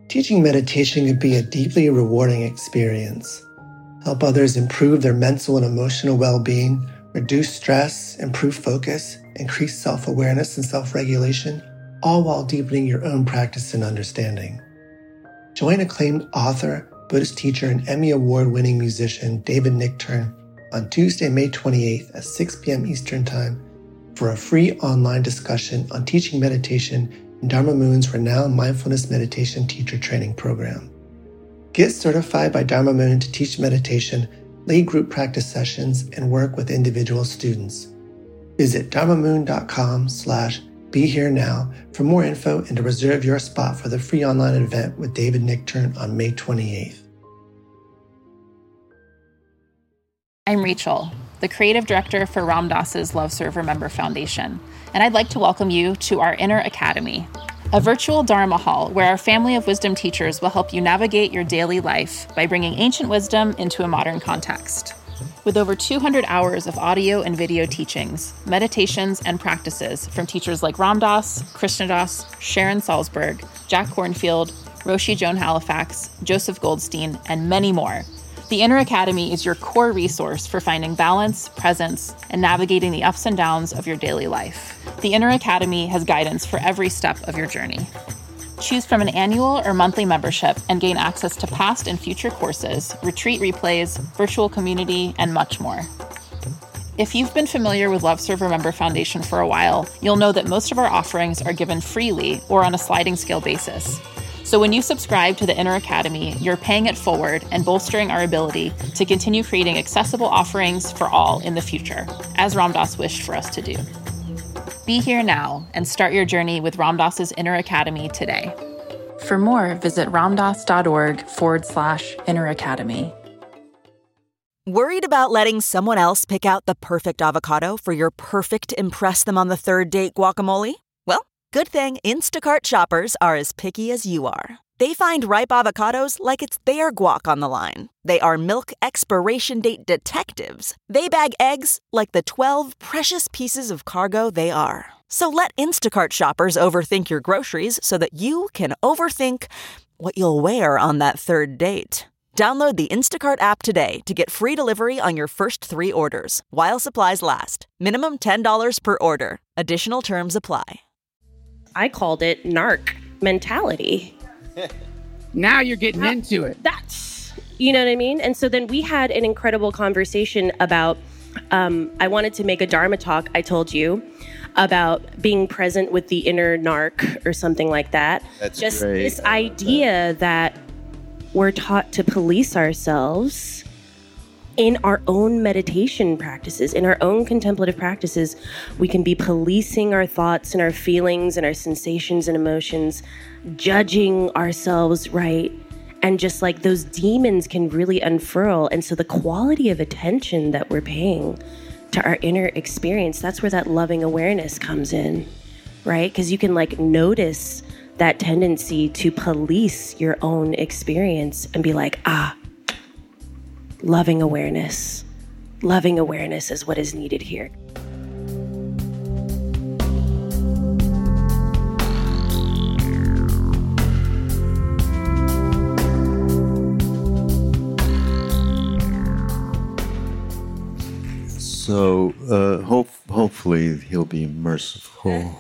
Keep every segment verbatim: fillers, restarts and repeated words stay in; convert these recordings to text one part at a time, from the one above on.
Teaching meditation can be a deeply rewarding experience. Help others improve their mental and emotional well-being, reduce stress, improve focus, increase self-awareness and self-regulation, all while deepening your own practice and understanding. Join acclaimed author, Buddhist teacher, and Emmy Award-winning musician David Nichtern on Tuesday, May twenty-eighth at six p.m. Eastern Time for a free online discussion on teaching meditation in Dharma Moon's renowned mindfulness meditation teacher training program. Get certified by Dharma Moon to teach meditation, lead group practice sessions, and work with individual students. Visit dharmamoon.com slash be here now for more info and to reserve your spot for the free online event with David Nichtern on May twenty-eighth. I'm Rachel, the creative director for Ram Dass's Love Serve Remember Foundation, and I'd like to welcome you to our Inner Academy, a virtual Dharma hall where our family of wisdom teachers will help you navigate your daily life by bringing ancient wisdom into a modern context. With over two hundred hours of audio and video teachings, meditations, and practices from teachers like Ram Dass, Krishna Das, Sharon Salzberg, Jack Kornfield, Roshi Joan Halifax, Joseph Goldstein, and many more, the Inner Academy is your core resource for finding balance, presence, and navigating the ups and downs of your daily life. The Inner Academy has guidance for every step of your journey. Choose from an annual or monthly membership and gain access to past and future courses, retreat replays, virtual community, and much more. If you've been familiar with Love Serve Remember Foundation for a while, you'll know that most of our offerings are given freely or on a sliding scale basis. So when you subscribe to the Inner Academy, you're paying it forward and bolstering our ability to continue creating accessible offerings for all in the future, as Ram Dass wished for us to do. Be here now and start your journey with Ram Dass's Inner Academy today. For more, visit ramdass.org forward slash Inner Academy. Worried about letting someone else pick out the perfect avocado for your perfect impress them on the third date guacamole? Well, good thing Instacart shoppers are as picky as you are. They find ripe avocados like it's their guac on the line. They are milk expiration date detectives. They bag eggs like the twelve precious pieces of cargo they are. So let Instacart shoppers overthink your groceries so that you can overthink what you'll wear on that third date. Download the Instacart app today to get free delivery on your first three orders, while supplies last. Minimum ten dollars per order. Additional terms apply. I called it narc mentality. Now you're getting Now, into it. That's, you know what I mean? And so then we had an incredible conversation about, um, I wanted to make a Dharma talk, I told you, about being present with the inner narc or something like that. That's Just great. this idea that. that we're taught to police ourselves in our own meditation practices, in our own contemplative practices. We can be policing our thoughts and our feelings and our sensations and emotions, judging ourselves, right? And just like those demons can really unfurl. And so the quality of attention that we're paying to our inner experience, that's where that loving awareness comes in, right? Because you can like notice that tendency to police your own experience and be like, ah, loving awareness. Loving awareness is what is needed here. So uh, hope, hopefully he'll be merciful.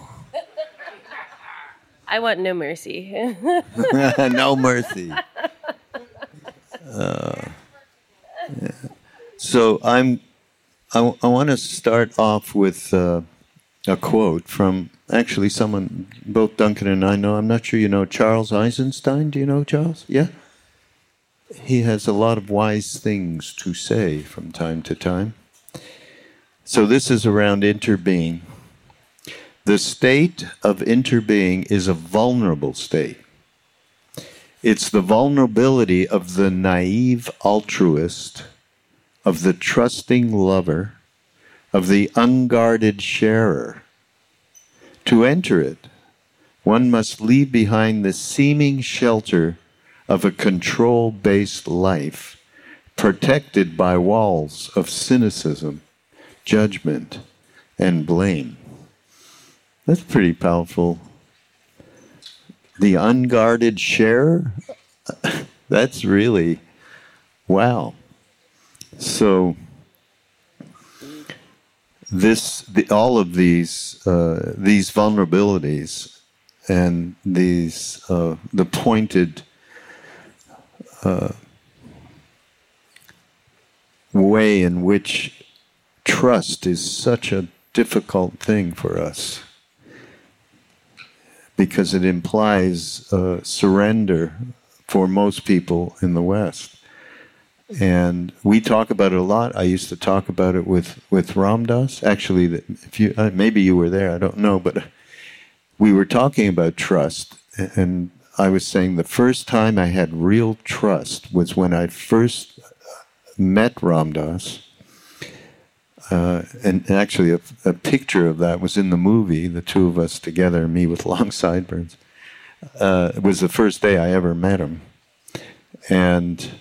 I want no mercy. No mercy. Uh, yeah. So I'm. I, I want to start off with uh, a quote from actually someone both Duncan and I know. I'm not sure you know Charles Eisenstein. Do you know Charles? Yeah. He has a lot of wise things to say from time to time. So this is around interbeing. The state of interbeing is a vulnerable state. It's the vulnerability of the naive altruist, of the trusting lover, of the unguarded sharer. To enter it, one must leave behind the seeming shelter of a control-based life, protected by walls of cynicism, judgment, and blame. That's a pretty powerful the unguarded sharer. That's really, wow. So this, the, all of these, uh, these vulnerabilities and these, uh, the pointed uh, way in which trust is such a difficult thing for us, because it implies uh, surrender for most people in the West. And we talk about it a lot. I used to talk about it with, with Ram Dass. Actually, if you, uh, maybe you were there, I don't know, but we were talking about trust. And I was saying the first time I had real trust was when I first met Ram Dass. Uh, and actually, a, a picture of that was in the movie, the two of us together, me with long sideburns. Uh, it was the first day I ever met him. And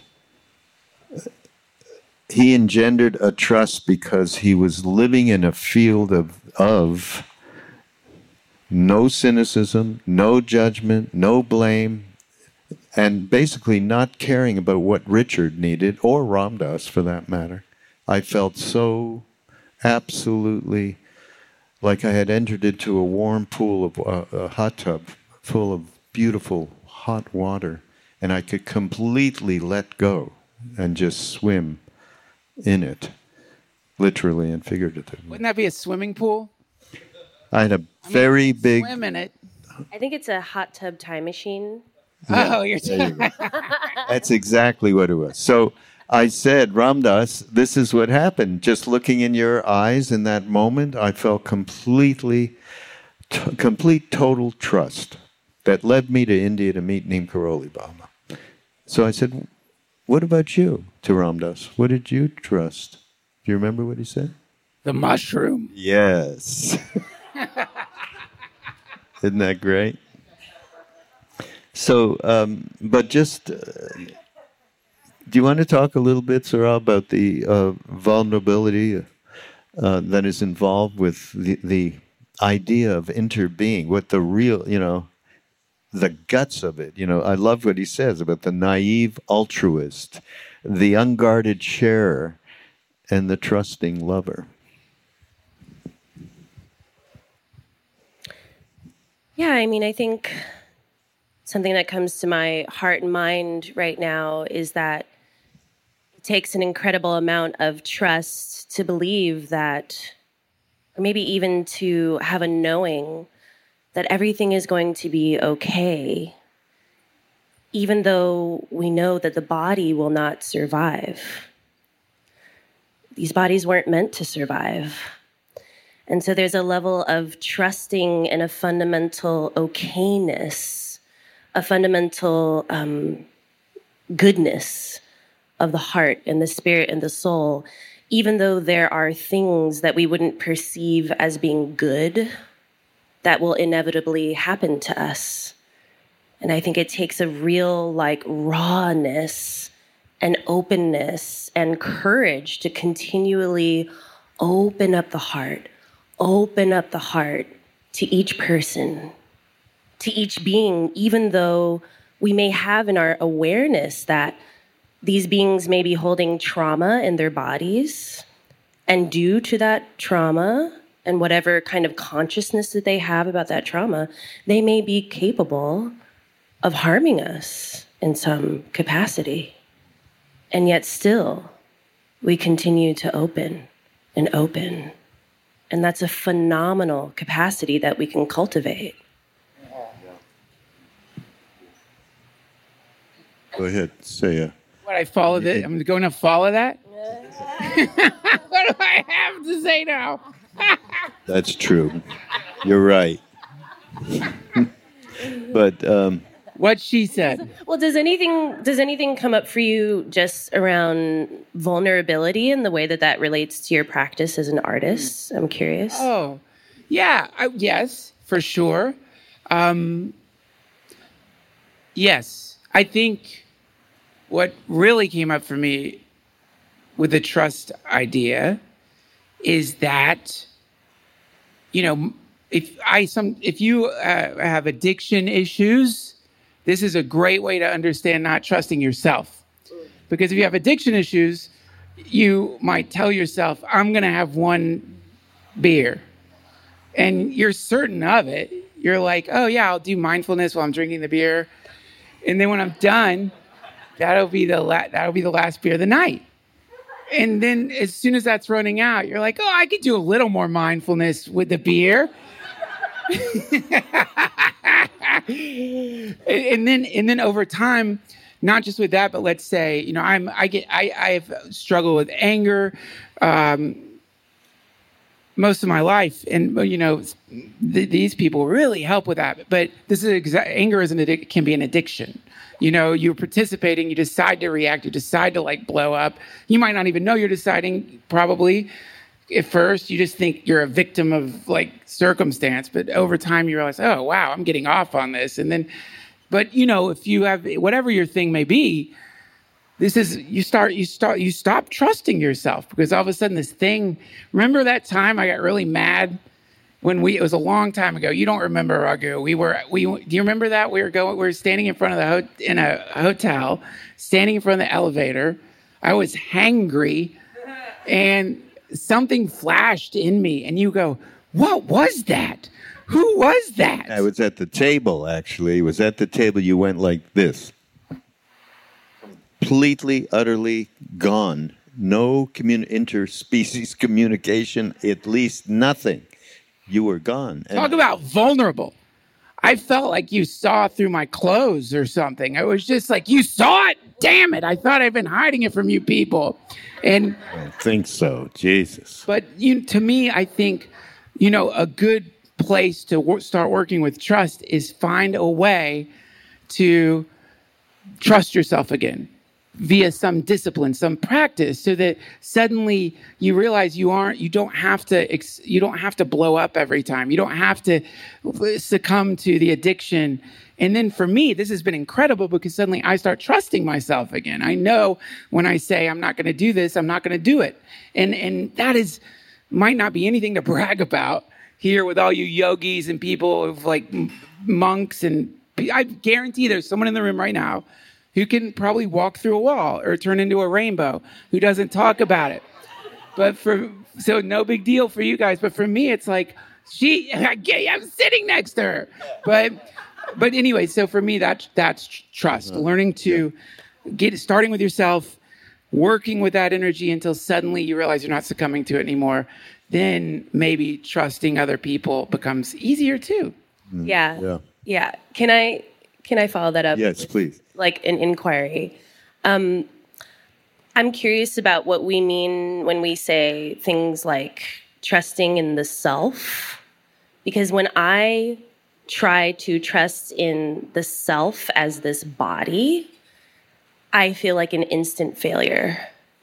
he engendered a trust because he was living in a field of, of no cynicism, no judgment, no blame, and basically not caring about what Richard needed, or Ram Dass for that matter. I felt so absolutely like I had entered into a warm pool of uh, a hot tub full of beautiful hot water, and I could completely let go and just swim in it, literally and figuratively. Wouldn't that be a swimming pool? I had a very I mean, big... swim in it. I think it's a hot tub time machine. Yeah. Oh, you're you That's exactly what it was. So I said, Ram Dass, this is what happened. Just looking in your eyes in that moment, I felt completely, t- complete total trust that led me to India to meet Neem Karoli Baba. So I said, what about you, to Ram Dass? What did you trust? Do you remember what he said? The mushroom. Yes. Isn't that great? So, um, but just, uh, do you want to talk a little bit, Sarah, about the uh, vulnerability uh, that is involved with the, the idea of interbeing, what the real, you know, the guts of it. You know, I love what he says about the naive altruist, the unguarded sharer, and the trusting lover. Yeah, I mean, I think something that comes to my heart and mind right now is that it takes an incredible amount of trust to believe that, or maybe even to have a knowing that everything is going to be okay, even though we know that the body will not survive. These bodies weren't meant to survive. And so there's a level of trusting in a fundamental okayness, a fundamental um, goodness of the heart and the spirit and the soul, even though there are things that we wouldn't perceive as being good that will inevitably happen to us. And I think it takes a real like rawness and openness and courage to continually open up the heart, open up the heart to each person, to each being, even though we may have in our awareness that these beings may be holding trauma in their bodies, and due to that trauma and whatever kind of consciousness that they have about that trauma, they may be capable of harming us in some capacity. And yet still, we continue to open and open. And that's a phenomenal capacity that we can cultivate. Go ahead, say it. What, I follow that? I'm going to follow that? What do I have to say now? That's true. You're right. But um, what she said. Well, does anything does anything come up for you just around vulnerability and the way that that relates to your practice as an artist? I'm curious. Oh, yeah. I, yes, for sure. Um, yes, I think what really came up for me with the trust idea is that, you know, if I some if you uh, have addiction issues, this is a great way to understand not trusting yourself. Because if you have addiction issues, you might tell yourself, I'm going to have one beer. And you're certain of it. You're like, oh, yeah, I'll do mindfulness while I'm drinking the beer. And then when I'm done, that'll be the la- that'll be the last beer of the night. And then as soon as that's running out, you're like, oh, I could do a little more mindfulness with the beer. and then and then over time, not just with that, but let's say, you know, I'm I get I I've struggled with anger um, most of my life, and you know, th- these people really help with that. But this is exa- anger is an addic- can be an addiction. You know, you're participating, you decide to react, you decide to like blow up. You might not even know you're deciding, probably. At first, you just think you're a victim of like circumstance, but over time you realize, oh, wow, I'm getting off on this. And then, but you know, if you have, whatever your thing may be, this is, you start, you start, you stop trusting yourself because all of a sudden this thing, remember that time I got really mad when we, it was a long time ago. You don't remember, Raghu. We were, we, do you remember that? We were going, we were standing in front of the, ho- in a hotel, standing in front of the elevator. I was hangry and something flashed in me and you go, what was that? Who was that? I was at the table, actually. It was at the table. You went like this. Completely, utterly gone. No commun- interspecies communication, at least nothing. You were gone. And talk about vulnerable. I felt like you saw through my clothes or something. I was just like, you saw it? Damn it. I thought I'd been hiding it from you people. And I don't think so. Jesus. But you, to me, I think, you know, a good place to wor- start working with trust is find a way to trust yourself again via some discipline, some practice, so that suddenly you realize you aren't, you don't have to, ex- you don't have to blow up every time. You don't have to succumb to the addiction. And then for me, this has been incredible because suddenly I start trusting myself again. I know when I say I'm not going to do this, I'm not going to do it. And and that is might not be anything to brag about here with all you yogis and people of like monks. And I guarantee there's someone in the room right now who can probably walk through a wall or turn into a rainbow who doesn't talk about it. But for, so no big deal for you guys. But for me, it's like, she, I'm sitting next to her. But, but anyway, so for me, that, that's trust. Uh-huh. Learning to get, starting with yourself, working with that energy until suddenly you realize you're not succumbing to it anymore. Then maybe trusting other people becomes easier too. Mm. Yeah. Yeah. Yeah. Can I, can I follow that up? Yes, please. Like an inquiry. Um, I'm curious about what we mean when we say things like trusting in the self. Because when I try to trust in the self as this body, I feel like an instant failure.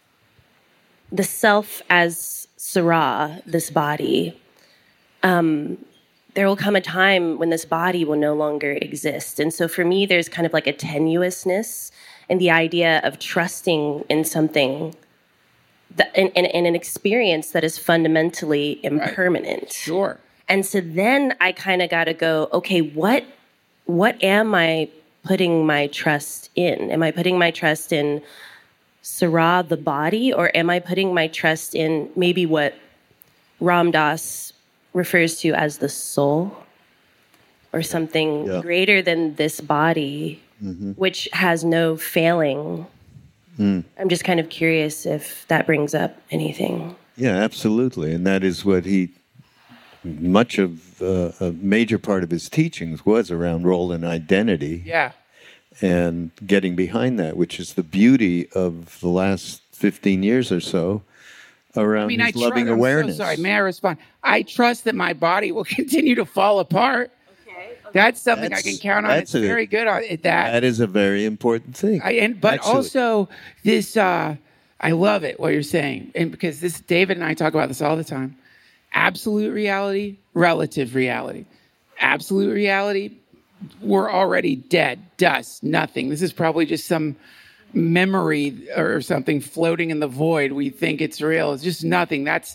The self as Sarah, this body, um, there will come a time when this body will no longer exist. And so for me, there's kind of like a tenuousness in the idea of trusting in something, that, in, in, in an experience that is fundamentally impermanent. Right. Sure. And so then I kind of got to go, okay, what what am I putting my trust in? Am I putting my trust in Sarah, the body, or am I putting my trust in maybe what Ram Dass refers to as the soul, or something yeah. greater than this body, mm-hmm. which has no failing? Mm. I'm just kind of curious if that brings up anything. Yeah, absolutely. And that is what he, much of uh, a major part of his teachings was around role and identity. Yeah. And getting behind that, which is the beauty of the last fifteen years or so, around I mean, his I loving tr- awareness. I'm so sorry, may I respond? I trust that my body will continue to fall apart. Okay. okay. That's something that's, I can count on. It's a, very good at that. That is a very important thing. I, and, but Absolutely. also this, uh, I love it, what you're saying. And because this, David and I talk about this all the time. Absolute reality, relative reality. Absolute reality, we're already dead, dust, nothing. This is probably just some memory or something floating in the void. We think it's real. It's just nothing. That's,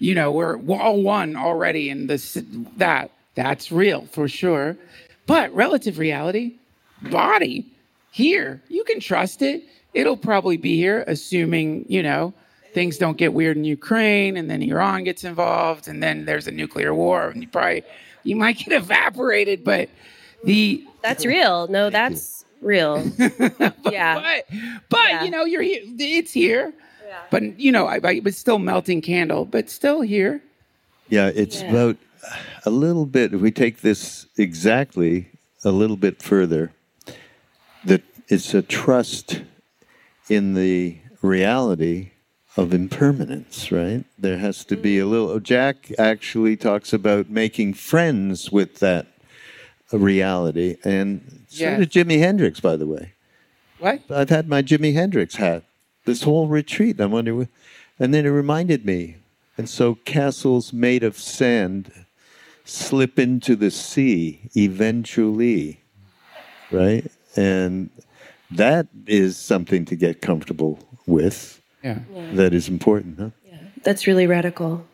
you know, we're all one already in this, that, that's real for sure. But relative reality, body, here, you can trust it. It'll probably be here, assuming, you know, things don't get weird in Ukraine, and then Iran gets involved, and then there's a nuclear war, and you probably, you might get evaporated, but the... That's real. No, that's real. but, yeah. But, but yeah. you know, you're here. It's here. Yeah. But, you know, I, I, it's still melting candle, but still here. Yeah, it's Yeah. about a little bit, if we take this exactly a little bit further, that it's a trust in the reality of impermanence, right? There has to be a little... Jack actually talks about making friends with that reality, and so Yeah. did Jimi Hendrix, by the way. What? I've had my Jimi Hendrix hat this whole retreat. I wonder, and then it reminded me. And so castles made of sand slip into the sea eventually, right? And that is something to get comfortable with. Yeah. Yeah. That is important, huh? Yeah. That's really radical.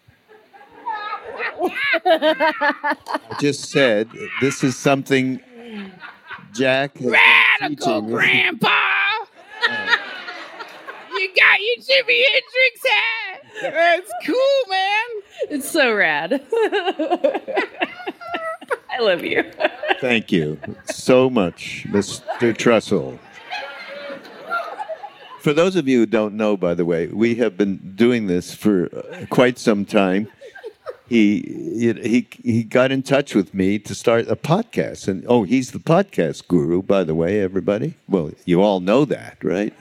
I just said this is something Jack has been Radical teaching. Grandpa! You got your Jimi Hendrix hat! That's cool, man! It's so rad. I love you. Thank you so much, Mister Trussell. For those of you who don't know, by the way, we have been doing this for uh, quite some time. He, he he got in touch with me to start a podcast. And, oh, he's the podcast guru, by the way, everybody. Well, you all know that, right?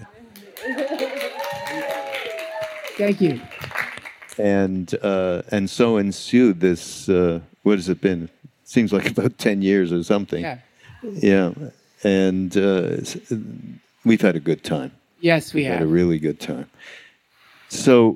Thank you. And uh, and so ensued this, uh, what has it been? Seems like about ten years or something. Yeah. Yeah. And uh, we've had a good time. Yes, we Had have. a really good time. So,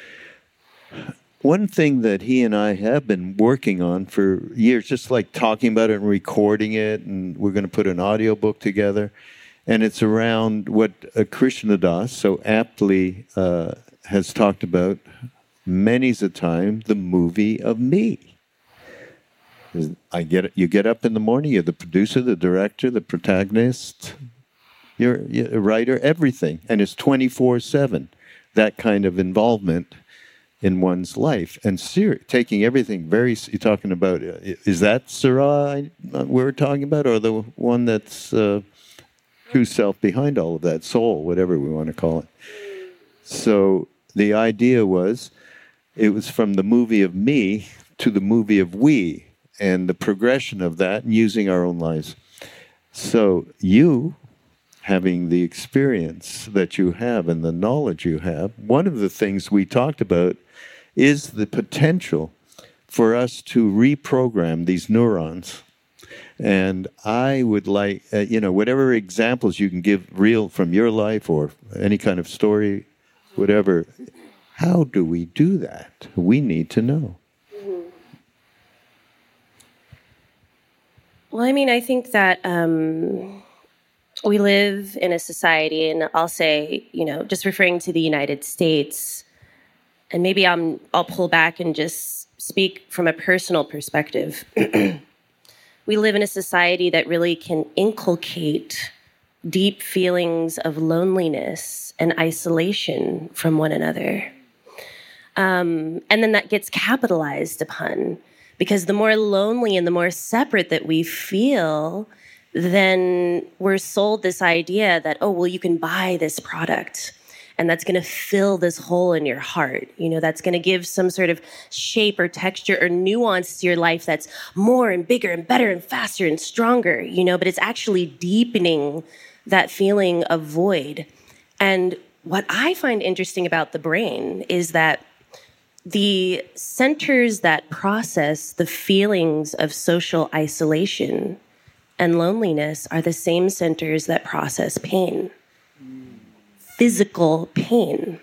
one thing that he and I have been working on for years, just like talking about it and recording it, and we're going to put an audiobook together, and it's around what uh, Krishna Das so aptly uh, has talked about many's a time, the movie of me. I get it. You get up in the morning, you're the producer, the director, the protagonist, you're, you're a writer, everything. And it's twenty-four seven, that kind of involvement in one's life. And ser- taking everything very, you're talking about, uh, is that Sarah we're talking about, or the one that's uh, true self behind all of that, soul, whatever we want to call it. So the idea was, it was from the movie of me to the movie of we, and the progression of that, and using our own lives. So you, having the experience that you have and the knowledge you have, one of the things we talked about is the potential for us to reprogram these neurons. And I would like, uh, you know, whatever examples you can give real from your life or any kind of story, whatever, how do we do that? We need to know. Well, I mean, I think that um, we live in a society, and I'll say, you know, just referring to the United States, and maybe I'm, I'll pull back and just speak from a personal perspective. We live in a society that really can inculcate deep feelings of loneliness and isolation from one another. Um, and then that gets capitalized upon. Because the more lonely and the more separate that we feel, then we're sold this idea that, oh, well, you can buy this product and that's going to fill this hole in your heart. You know, that's going to give some sort of shape or texture or nuance to your life that's more and bigger and better and faster and stronger, you know, but it's actually deepening that feeling of void. And what I find interesting about the brain is that the centers that process the feelings of social isolation and loneliness are the same centers that process pain, physical pain.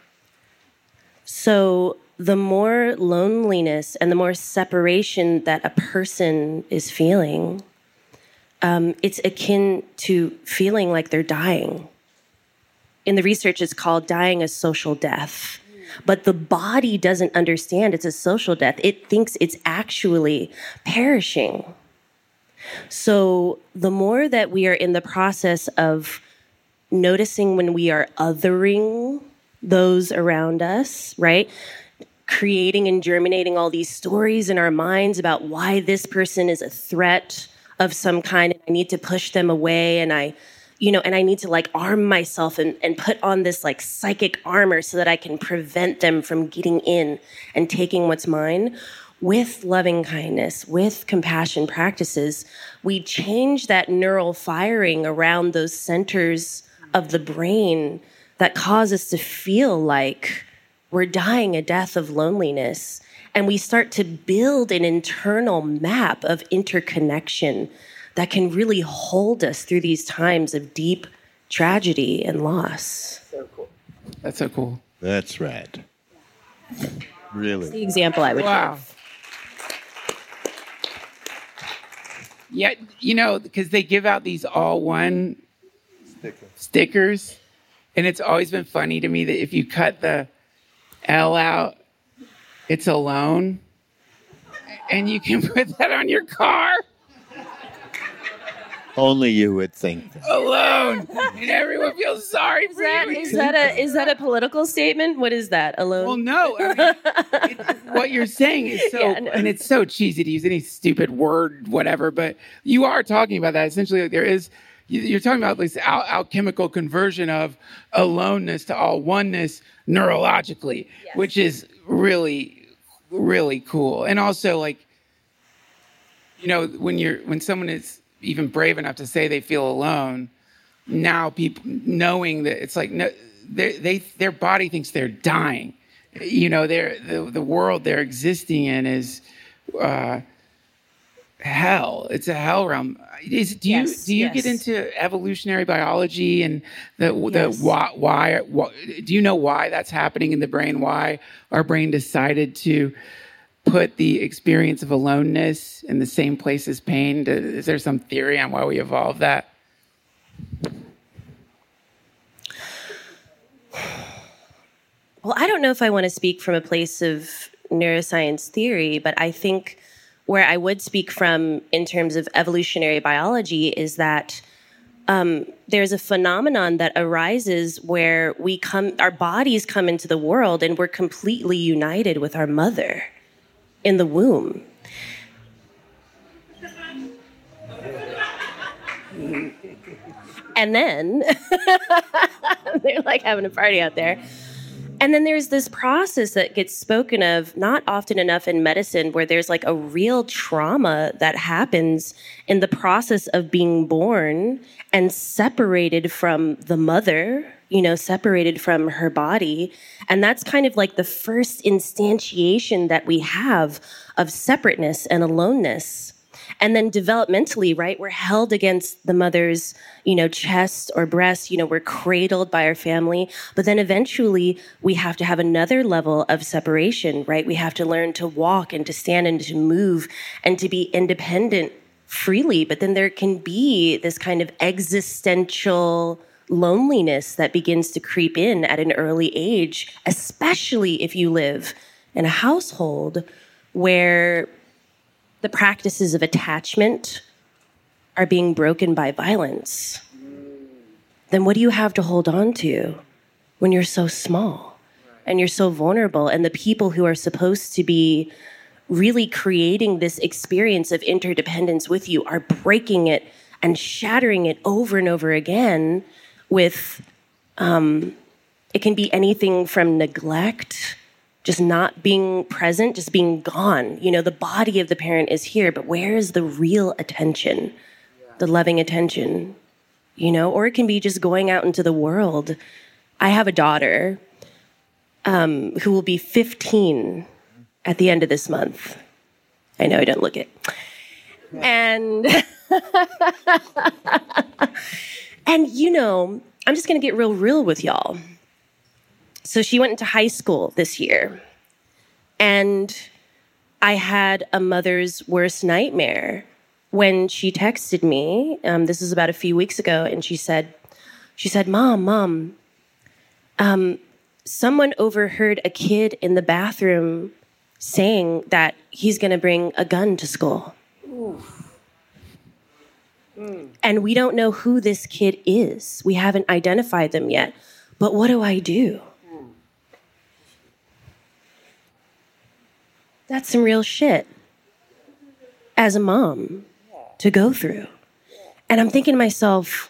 So the more loneliness and the more separation that a person is feeling, um, it's akin to feeling like they're dying. In the research, it's called dying a social death. But the body doesn't understand it's a social death. It thinks it's actually perishing. So the more that we are in the process of noticing when we are othering those around us, right? Creating and germinating all these stories in our minds about why this person is a threat of some kind, and I need to push them away, and I, you know, and I need to like arm myself and, and put on this like psychic armor so that I can prevent them from getting in and taking what's mine. With loving kindness, with compassion practices, we change that neural firing around those centers of the brain that cause us to feel like we're dying a death of loneliness. And we start to build an internal map of interconnection that can really hold us through these times of deep tragedy and loss. So cool. That's so cool. That's rad. Really. That's the example I would wow. give. Yeah, you know, because they give out these all one Sticker. stickers. And it's always been funny to me that if you cut the L out, it's alone. And you can put that on your car. Only you would think that. Alone. And everyone feels sorry Is for that, you. is that a is that a political statement? What is that? Alone? Well, no. I mean, it, what you're saying is so, Yeah, no. and it's so cheesy to use any stupid word, whatever, but you are talking about that. Essentially, like, there is, you're talking about this al- alchemical conversion of aloneness to all oneness neurologically, yes. Which is really, really cool. And also, like, you know, when you're, when someone is even brave enough to say they feel alone, now people knowing that it's like, no, they, they, their body thinks they're dying. You know, they're, the, the world they're existing in is uh, hell. It's a hell realm. Is, do you yes, do you yes. get into evolutionary biology and the Yes. the why, why, why? Do you know why that's happening in the brain? Why our brain decided to put the experience of aloneness in the same place as pain? Is there some theory on why we evolved that? Well, I don't know if I want to speak from a place of neuroscience theory, but I think where I would speak from in terms of evolutionary biology is that um, there's a phenomenon that arises where we come, our bodies come into the world and we're completely united with our mother in the womb. And then they're like having a party out there. And then there's this process that gets spoken of not often enough in medicine where there's like a real trauma that happens in the process of being born and separated from the mother, you know, separated from her body. And that's kind of like the first instantiation that we have of separateness and aloneness. And then developmentally, right, we're held against the mother's, you know, chest or breast, you know, we're cradled by our family. But then eventually we have to have another level of separation, right? We have to learn to walk and to stand and to move and to be independent freely. But then there can be this kind of existential loneliness that begins to creep in at an early age, especially if you live in a household where the practices of attachment are being broken by violence. Then what do you have to hold on to when you're so small and you're so vulnerable? And the people who are supposed to be really creating this experience of interdependence with you are breaking it and shattering it over and over again with, um, it can be anything from neglect, just not being present, just being gone. You know, the body of the parent is here, but where is the real attention, the loving attention, you know? Or it can be just going out into the world. I have a daughter um, who will be fifteen at the end of this month. I know I don't look it. And, and you know, I'm just going to get real real with y'all. So she went into high school this year, and I had a mother's worst nightmare when she texted me. Um, this was about a few weeks ago, and she said, "She said, Mom, Mom, um, someone overheard a kid in the bathroom saying that he's going to bring a gun to school. Mm. And we don't know who this kid is. We haven't identified them yet. But what do I do? Mm. That's some real shit as a mom to go through. And I'm thinking to myself,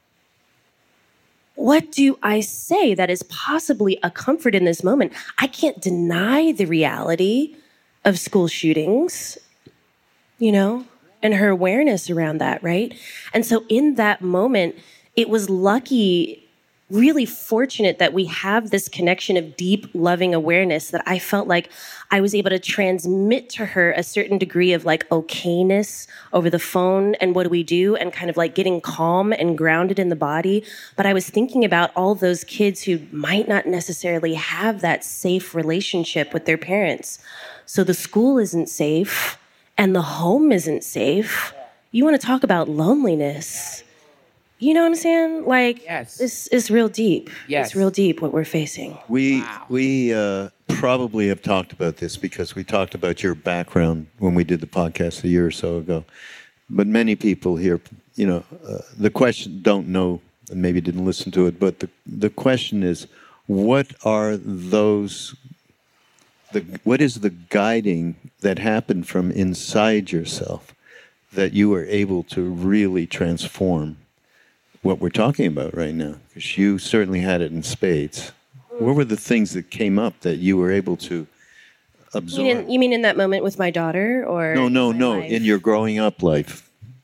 what do I say that is possibly a comfort in this moment? I can't deny the reality of school shootings, you know, and her awareness around that, right? And so in that moment, it was lucky, really fortunate that we have this connection of deep, loving awareness that I felt like I was able to transmit to her a certain degree of like okayness over the phone and what do we do and kind of like getting calm and grounded in the body. But I was thinking about all those kids who might not necessarily have that safe relationship with their parents. So the school isn't safe and the home isn't safe. You want to talk about loneliness. You know what I'm saying? Like, yes. it's, it's real deep. Yes. It's real deep what we're facing. We wow. we uh, probably have talked about this because we talked about your background when we did the podcast a year or so ago. But many people here, you know, uh, the question don't know and maybe didn't listen to it. But the the question is, what are those? The what is the guiding that happened from inside yourself that you were able to really transform what we're talking about right now? Because you certainly had it in spades. What were the things that came up that you were able to absorb? You mean, you mean in that moment with my daughter, or no, no, in no, life? in your growing up life?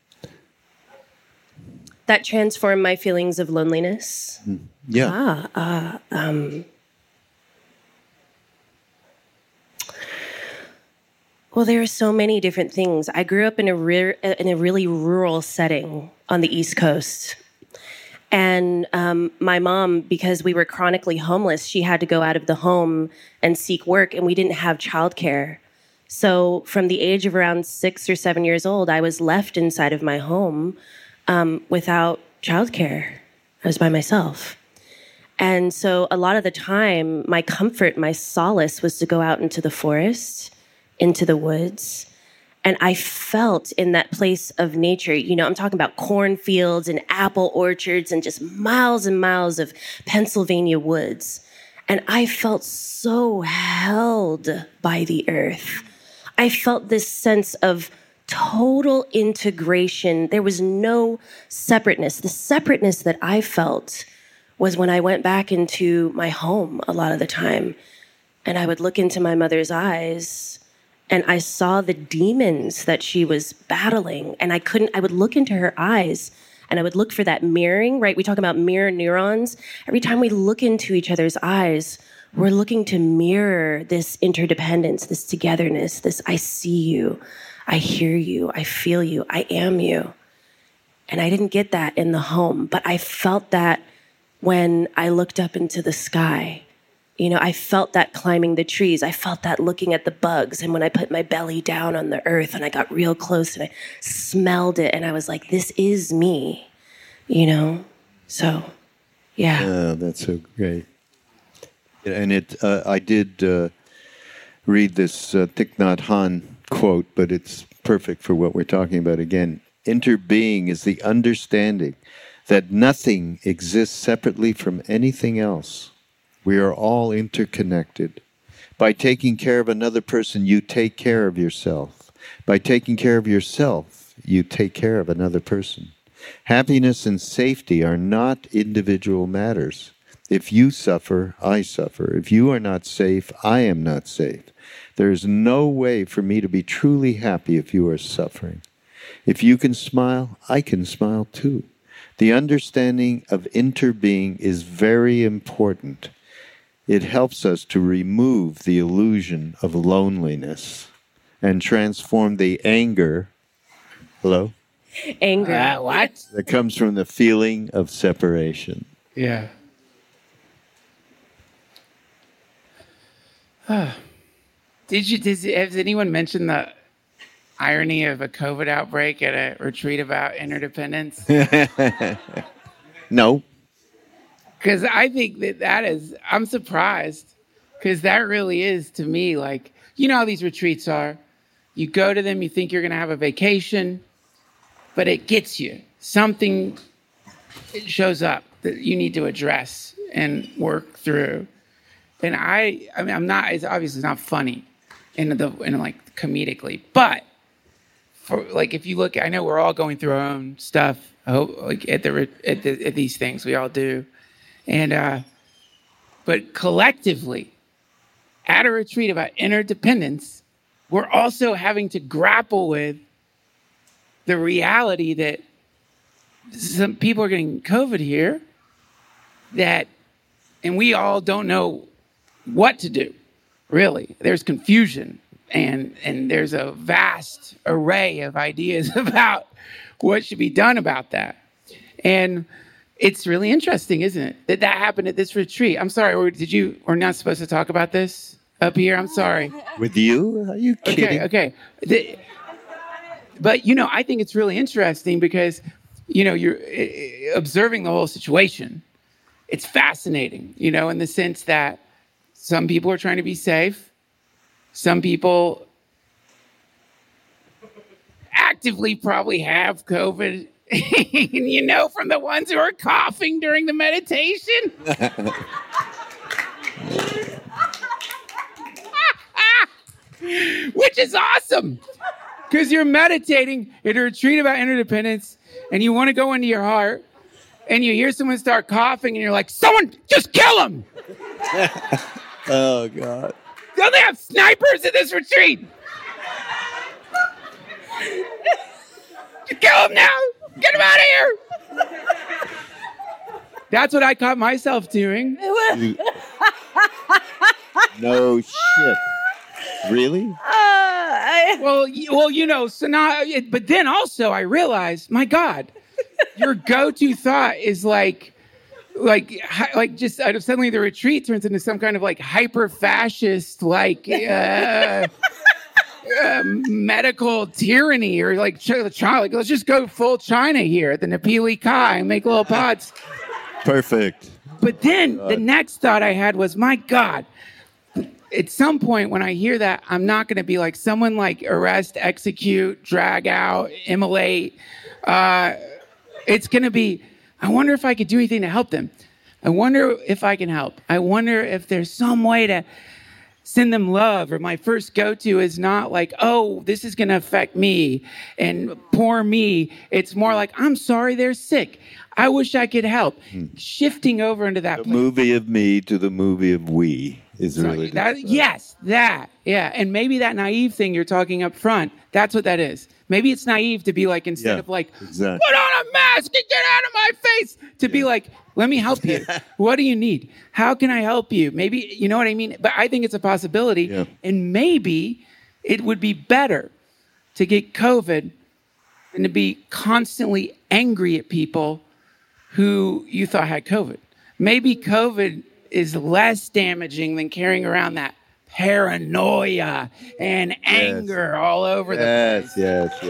That transformed my feelings of loneliness. Mm. Yeah. Ah, uh, um. Well, there are so many different things. I grew up in a re- in a really rural setting on the East Coast. And um, my mom, because we were chronically homeless, she had to go out of the home and seek work, and we didn't have childcare. So from the age of around six or seven years old, I was left inside of my home um, without childcare. I was by myself. And so a lot of the time, my comfort, my solace was to go out into the forest, into the woods. And I felt in that place of nature, you know, I'm talking about cornfields and apple orchards and just miles and miles of Pennsylvania woods. And I felt so held by the earth. I felt this sense of total integration. There was no separateness. The separateness that I felt was when I went back into my home a lot of the time. And I would look into my mother's eyes, and I saw the demons that she was battling. And I couldn't, I would look into her eyes and I would look for that mirroring, right? We talk about mirror neurons. Every time we look into each other's eyes, we're looking to mirror this interdependence, this togetherness, this I see you, I hear you, I feel you, I am you. And I didn't get that in the home, but I felt that when I looked up into the sky. You know, I felt that climbing the trees. I felt that looking at the bugs. And when I put my belly down on the earth and I got real close and I smelled it and I was like, this is me, you know? So, yeah. Yeah, that's so great. And it, uh, I did uh, read this uh, Thich Nhat Hanh quote, but it's perfect for what we're talking about again. Interbeing is the understanding that nothing exists separately from anything else. We are all interconnected. By taking care of another person, you take care of yourself. By taking care of yourself, you take care of another person. Happiness and safety are not individual matters. If you suffer, I suffer. If you are not safe, I am not safe. There is no way for me to be truly happy if you are suffering. If you can smile, I can smile too. The understanding of interbeing is very important. It helps us to remove the illusion of loneliness and transform the anger, hello? Anger. Uh, what? That comes from the feeling of separation. Yeah. Did you, did, has anyone mentioned the irony of a COVID outbreak at a retreat about interdependence? No. Because I think that that is, I'm surprised. Because that really is, to me, like, you know how these retreats are. You go to them, you think you're going to have a vacation, but it gets you. Something it shows up that you need to address and work through. And I, I mean, I'm not, it's obviously not funny in the, in like comedically, but for like, if you look, I know we're all going through our own stuff. I hope like at the, at the, at these things, we all do. And, uh, but collectively at a retreat about interdependence, we're also having to grapple with the reality that some people are getting COVID here that, and we all don't know what to do, really. There's confusion and, and there's a vast array of ideas about what should be done about that. And it's really interesting, isn't it, that that happened at this retreat? I'm sorry, or did you, we're not supposed to talk about this up here? I'm sorry. With you? Are you kidding? Okay, okay. The, but, you know, I think it's really interesting because, you know, you're uh, observing the whole situation. It's fascinating, you know, in the sense that some people are trying to be safe. Some people actively probably have COVID, you know, from the ones who are coughing during the meditation. Which is awesome, because you're meditating at a retreat about interdependence, and you want to go into your heart, and you hear someone start coughing, and you're like, someone, just kill him! Oh, God. Don't they have snipers at this retreat? Just kill him now! Get him out of here! That's what I caught myself doing. You- no shit. Really? Uh, I... Well, y- well, you know, so now, it- but then also I realized, my God, your go-to thought is like, like, hi- like just out of suddenly the retreat turns into some kind of like hyper-fascist, like, uh, uh, medical tyranny, or like, ch- like, let's just go full China here at the Napili Kai and make little pods. Perfect. But then the next thought I had was, my God, at some point when I hear that, I'm not going to be like someone like arrest, execute, drag out, immolate. Uh, it's going to be, I wonder if I could do anything to help them. I wonder if I can help. I wonder if there's some way to send them love. Or my first go-to is not like, oh, this is going to affect me and poor me. It's more like, I'm sorry they're sick. I wish I could help. Hmm. Shifting over into that the place. Movie of me to the movie of we is So really that, yes, that, yeah. And maybe that naive thing you're talking up front, that's what that is. Maybe it's naive to be like, instead Yeah, of like, exactly. put on a mask and get out of my face, to be like, let me help you. What do you need? How can I help you? Maybe, you know what I mean? But I think it's a possibility. Yeah. And maybe it would be better to get COVID than to be constantly angry at people who you thought had COVID. Maybe COVID is less damaging than carrying around that paranoia and anger yes. all over yes, the place.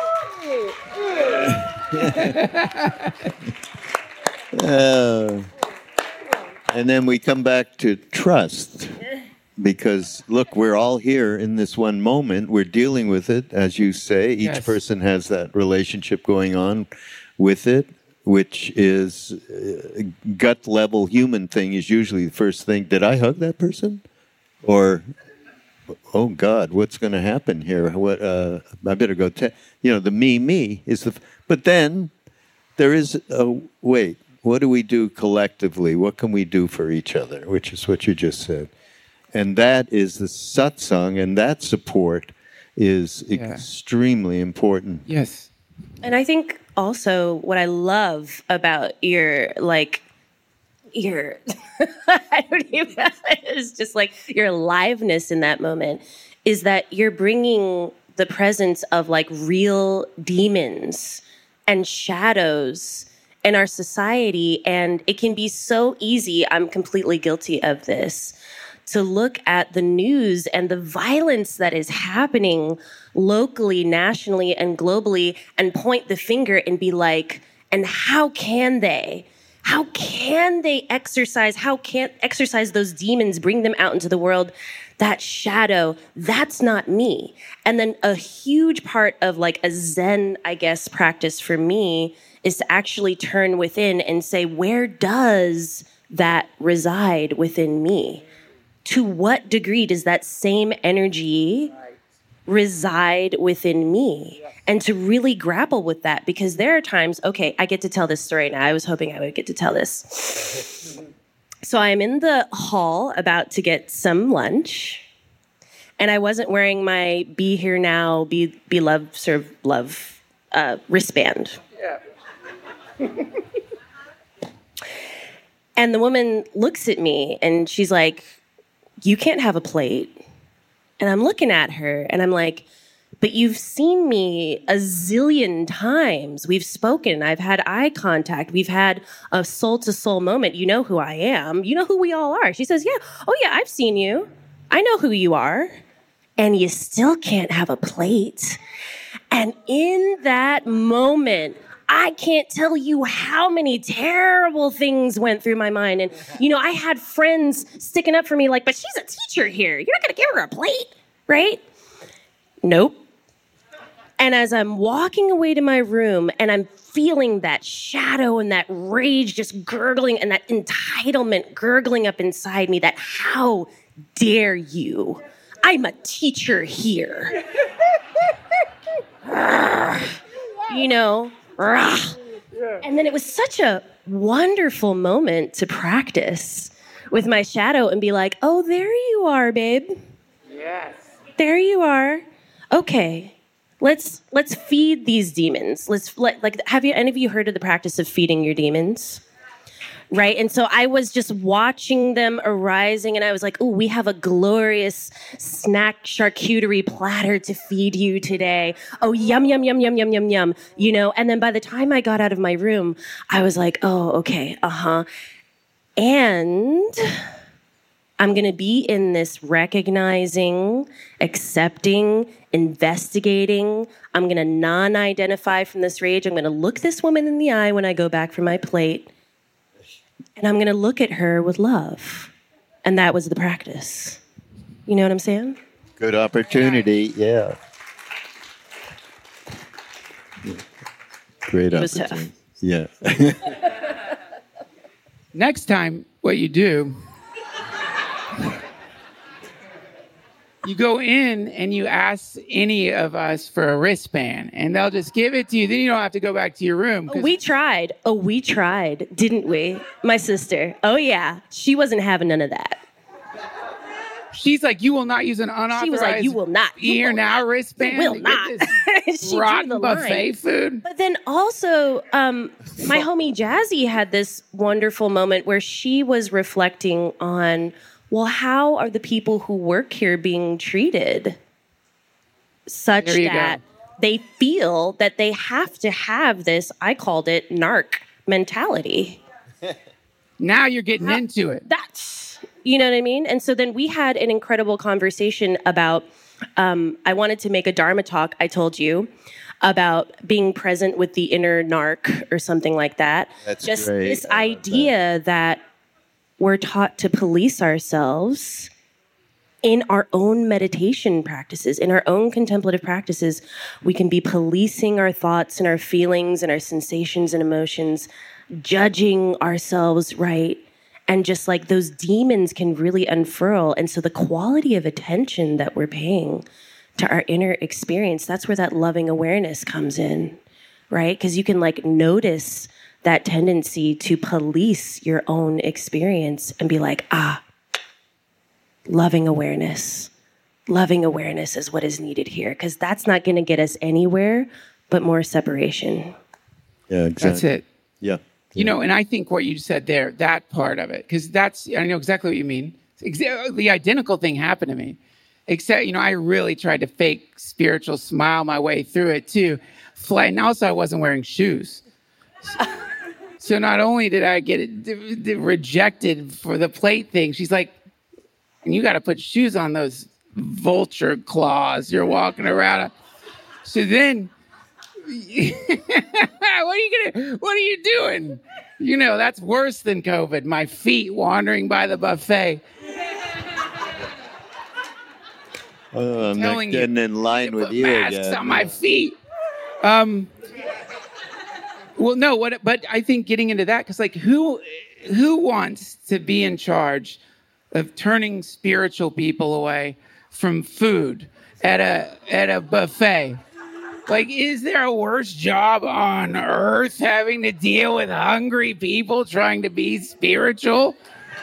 Yes, yes, yes. uh, and then we come back to trust. Because, look, we're all here in this one moment. We're dealing with it, as you say. Each Yes. person has that relationship going on with it, which is uh, gut-level human thing is usually the first thing. Did I hug that person? Or, oh, God, what's going to happen here? What? Uh, I better go te-. You know, the me, me is the... F- but then there is a... Wait, what do we do collectively? What can we do for each other? Which is what you just said. And that is the satsang, and that support is Yeah. extremely important. Yes. And I think also what I love about your, like, your, I don't even, it's just like your aliveness in that moment is that you're bringing the presence of like real demons and shadows in our society. And it can be so easy, I'm completely guilty of this, to look at the news and the violence that is happening locally, nationally, and globally and point the finger and be like, and how can they? how can they exercise, how can exercise those demons, bring them out into the world? That shadow, that's not me. And then a huge part of like a Zen, I guess, practice for me is to actually turn within and say, where does that reside within me? To what degree does that same energy reside within me? And to really grapple with that, because there are times, okay, I get to tell this story now. I was hoping I would get to tell this. So I'm in the hall about to get some lunch, and I wasn't wearing my Be Here Now, Be, be Love, Serve Love uh, wristband. Yeah. And the woman looks at me, and she's like, you can't have a plate. And I'm looking at her, and I'm like, but you've seen me a zillion times. We've spoken. I've had eye contact. We've had a soul-to-soul moment. You know who I am. You know who we all are. She says, yeah, oh yeah, I've seen you. I know who you are. And you still can't have a plate. And in that moment, I can't tell you how many terrible things went through my mind. And, you know, I had friends sticking up for me like, but she's a teacher here. You're not going to give her a plate, right? Nope. And as I'm walking away to my room and I'm feeling that shadow and that rage just gurgling and that entitlement gurgling up inside me, that how dare you? I'm a teacher here. You know, and then it was such a wonderful moment to practice with my shadow and be like, oh, there you are, babe. Yes. There you are. Okay. Let's let's feed these demons. Let's let like have you any of you heard of the practice of feeding your demons? Right? And so I was just watching them arising, and I was like, oh, we have a glorious snack charcuterie platter to feed you today. Oh, yum, yum, yum, yum, yum, yum, yum. You know, and then by the time I got out of my room, I was like, oh, okay, uh-huh. And I'm going to be in this recognizing, accepting, investigating. I'm going to non-identify from this rage. I'm going to look this woman in the eye when I go back for my plate. And I'm going to look at her with love. And that was the practice. You know what I'm saying? Good opportunity, yeah. Great it was opportunity. Tough. Yeah. Next time, what you do, you go in and you ask any of us for a wristband, and they'll just give it to you. Then you don't have to go back to your room. We tried. Oh, we tried, didn't we? My sister. Oh, yeah. She wasn't having none of that. She's like, you will not use an unauthorized She was like, you will not. You Here will Now not. wristband. You will not. She rotten drew the buffet line. food. But then also, um, my homie Jazzy had this wonderful moment where she was reflecting on, well, how are the people who work here being treated such that go. they feel that they have to have this, I called it narc mentality. Now you're getting How, into it. That's, you know what I mean? And so then we had an incredible conversation about, um, I wanted to make a Dharma talk, I told you, about being present with the inner narc or something like that. That's Just great. this idea that. that we're taught to police ourselves in our own meditation practices, in our own contemplative practices. We can be policing our thoughts and our feelings and our sensations and emotions, judging ourselves, right? And just like those demons can really unfurl. And so the quality of attention that we're paying to our inner experience, that's where that loving awareness comes in, right? Because you can like notice that tendency to police your own experience and be like, ah, loving awareness. Loving awareness is what is needed here, because that's not going to get us anywhere but more separation. Yeah, exactly. That's it. Yeah. You know, and I think what you said there, that part of it, because that's, I know exactly what you mean. Exa- the identical thing happened to me. Except, you know, I really tried to fake spiritual smile my way through it too. Fly, and also I wasn't wearing shoes. So not only did I get it d- d- rejected for the plate thing, she's like, you got to put shoes on those vulture claws you're walking around. So then, what are you gonna? What are you doing? You know, that's worse than COVID. My feet wandering by the buffet. Oh, I'm not Telling you, getting in line with put you masks again. on my feet. Um. Well, no. What? But I think getting into that, because like, who, who wants to be in charge of turning spiritual people away from food at a at a buffet? Like, is there a worse job on earth having to deal with hungry people trying to be spiritual?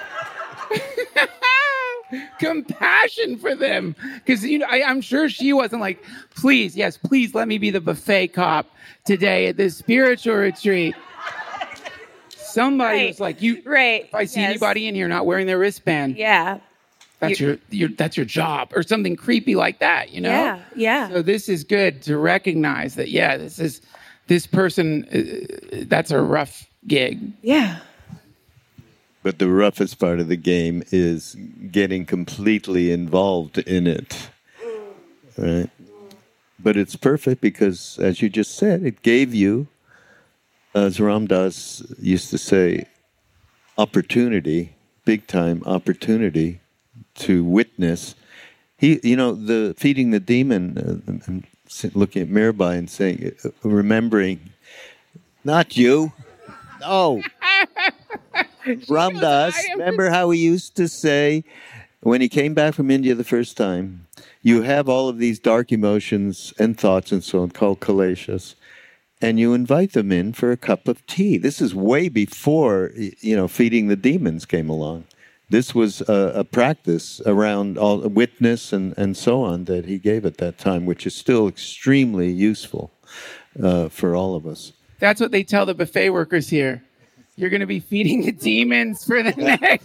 Compassion for them. Because, you know, I, I'm sure she wasn't like, please, yes, please let me be the buffet cop today at this spiritual retreat. Somebody Right. was like, you, Right. if I see Yes. anybody in here not wearing their wristband, Yeah. that's your, your that's your job, or something creepy like that, you know? Yeah. Yeah. So this is good to recognize that, yeah, this is, this person, uh, that's a rough gig. Yeah. But the roughest part of the game is getting completely involved in it, right? But it's perfect because, as you just said, it gave you, as Ram Dass used to say, opportunity, big time opportunity to witness. He, you know, the feeding the demon, uh, I'm looking at Mirabai and saying, uh, remembering, not you, no. Ram Dass, remember how he used to say, when he came back from India the first time, you have all of these dark emotions and thoughts and so on called kaleshas, and you invite them in for a cup of tea. This is way before, you know, feeding the demons came along. This was a, a practice around all witness and, and so on that he gave at that time, which is still extremely useful uh, for all of us. That's what they tell the buffet workers here. You're going to be feeding the demons for the next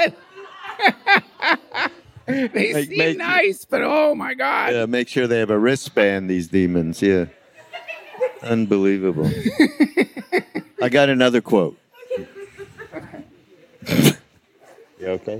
They Make- seem make- nice, but oh my God. Yeah, make sure they have a wristband, these demons. Yeah. Unbelievable. I got another quote. You okay?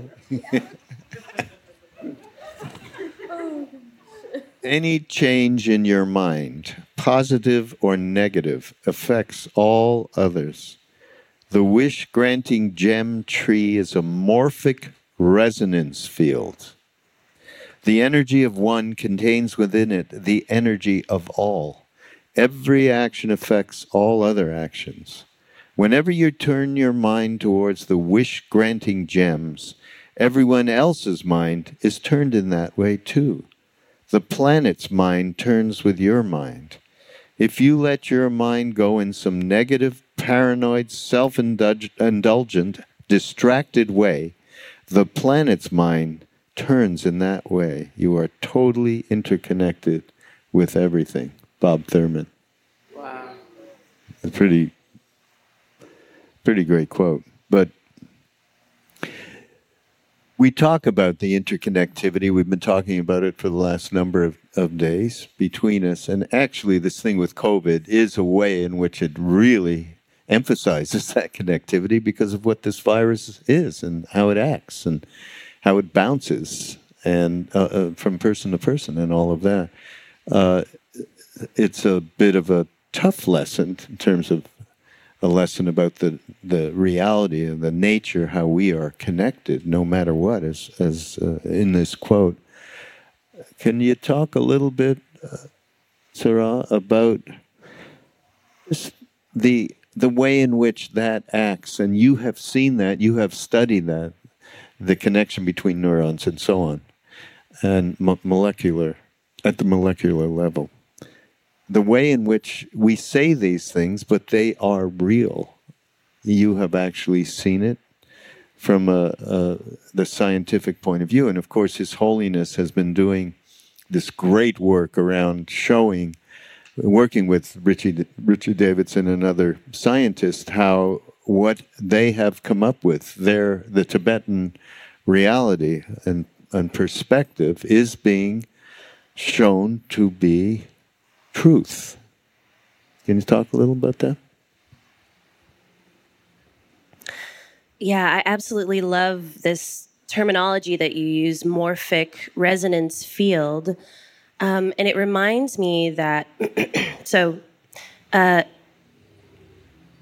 Any change in your mind, positive or negative, affects all others. The wish-granting gem tree is a morphic resonance field. The energy of one contains within it the energy of all. Every action affects all other actions. Whenever you turn your mind towards the wish-granting gems, everyone else's mind is turned in that way too. The planet's mind turns with your mind. If you let your mind go in some negative, paranoid, self-indulgent, distracted way, the planet's mind turns in that way. You are totally interconnected with everything. Bob Thurman. Wow. A pretty, pretty great quote. But we talk about the interconnectivity. We've been talking about it for the last number of, of days between us. And actually, this thing with COVID is a way in which it really emphasizes that connectivity because of what this virus is and how it acts and how it bounces and uh, uh, from person to person and all of that. Uh, it's a bit of a tough lesson in terms of a lesson about the, the reality and the nature, how we are connected no matter what, as, as uh, in this quote. Can you talk a little bit, uh, Sarah, about just the the way in which that acts? And you have seen that, you have studied that, the connection between neurons and so on, and mo- molecular, at the molecular level. The way in which we say these things, but they are real. You have actually seen it from a, a, the scientific point of view. And of course, His Holiness has been doing this great work around showing, working with Richie, Richard Davidson and other scientists, how what they have come up with, their, the Tibetan reality and, and perspective is being shown to be truth. Can you talk a little about that? Yeah, I absolutely love this terminology that you use, morphic resonance field. Um, and it reminds me that, so uh,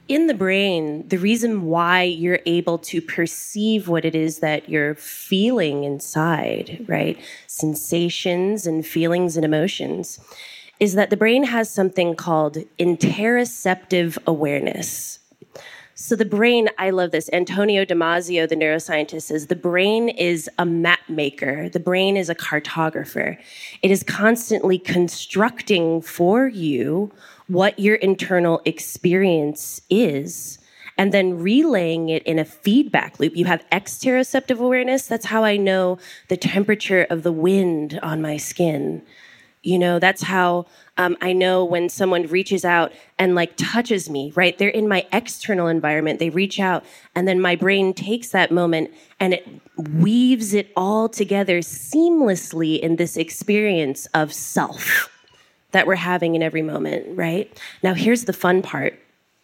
in the brain, the reason why you're able to perceive what it is that you're feeling inside, right? Sensations and feelings and emotions, is that the brain has something called interoceptive awareness. So the brain, I love this. Antonio Damasio, the neuroscientist, says the brain is a map maker. The brain is a cartographer. It is constantly constructing for you what your internal experience is, and then relaying it in a feedback loop. You have exteroceptive awareness. That's how I know the temperature of the wind on my skin. You know, that's how um, I know when someone reaches out and like touches me, right? They're in my external environment. They reach out, and then my brain takes that moment and it weaves it all together seamlessly in this experience of self that we're having in every moment, right? Now, here's the fun part.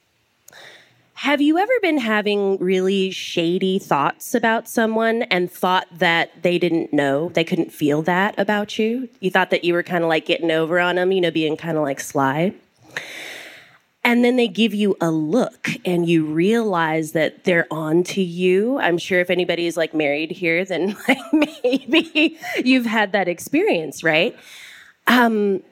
Have you ever been having really shady thoughts about someone and thought that they didn't know, they couldn't feel that about you? You thought that you were kind of like getting over on them, you know, being kind of like sly. And then they give you a look and you realize that they're on to you. I'm sure if anybody is like married here, then like maybe you've had that experience, right? Um,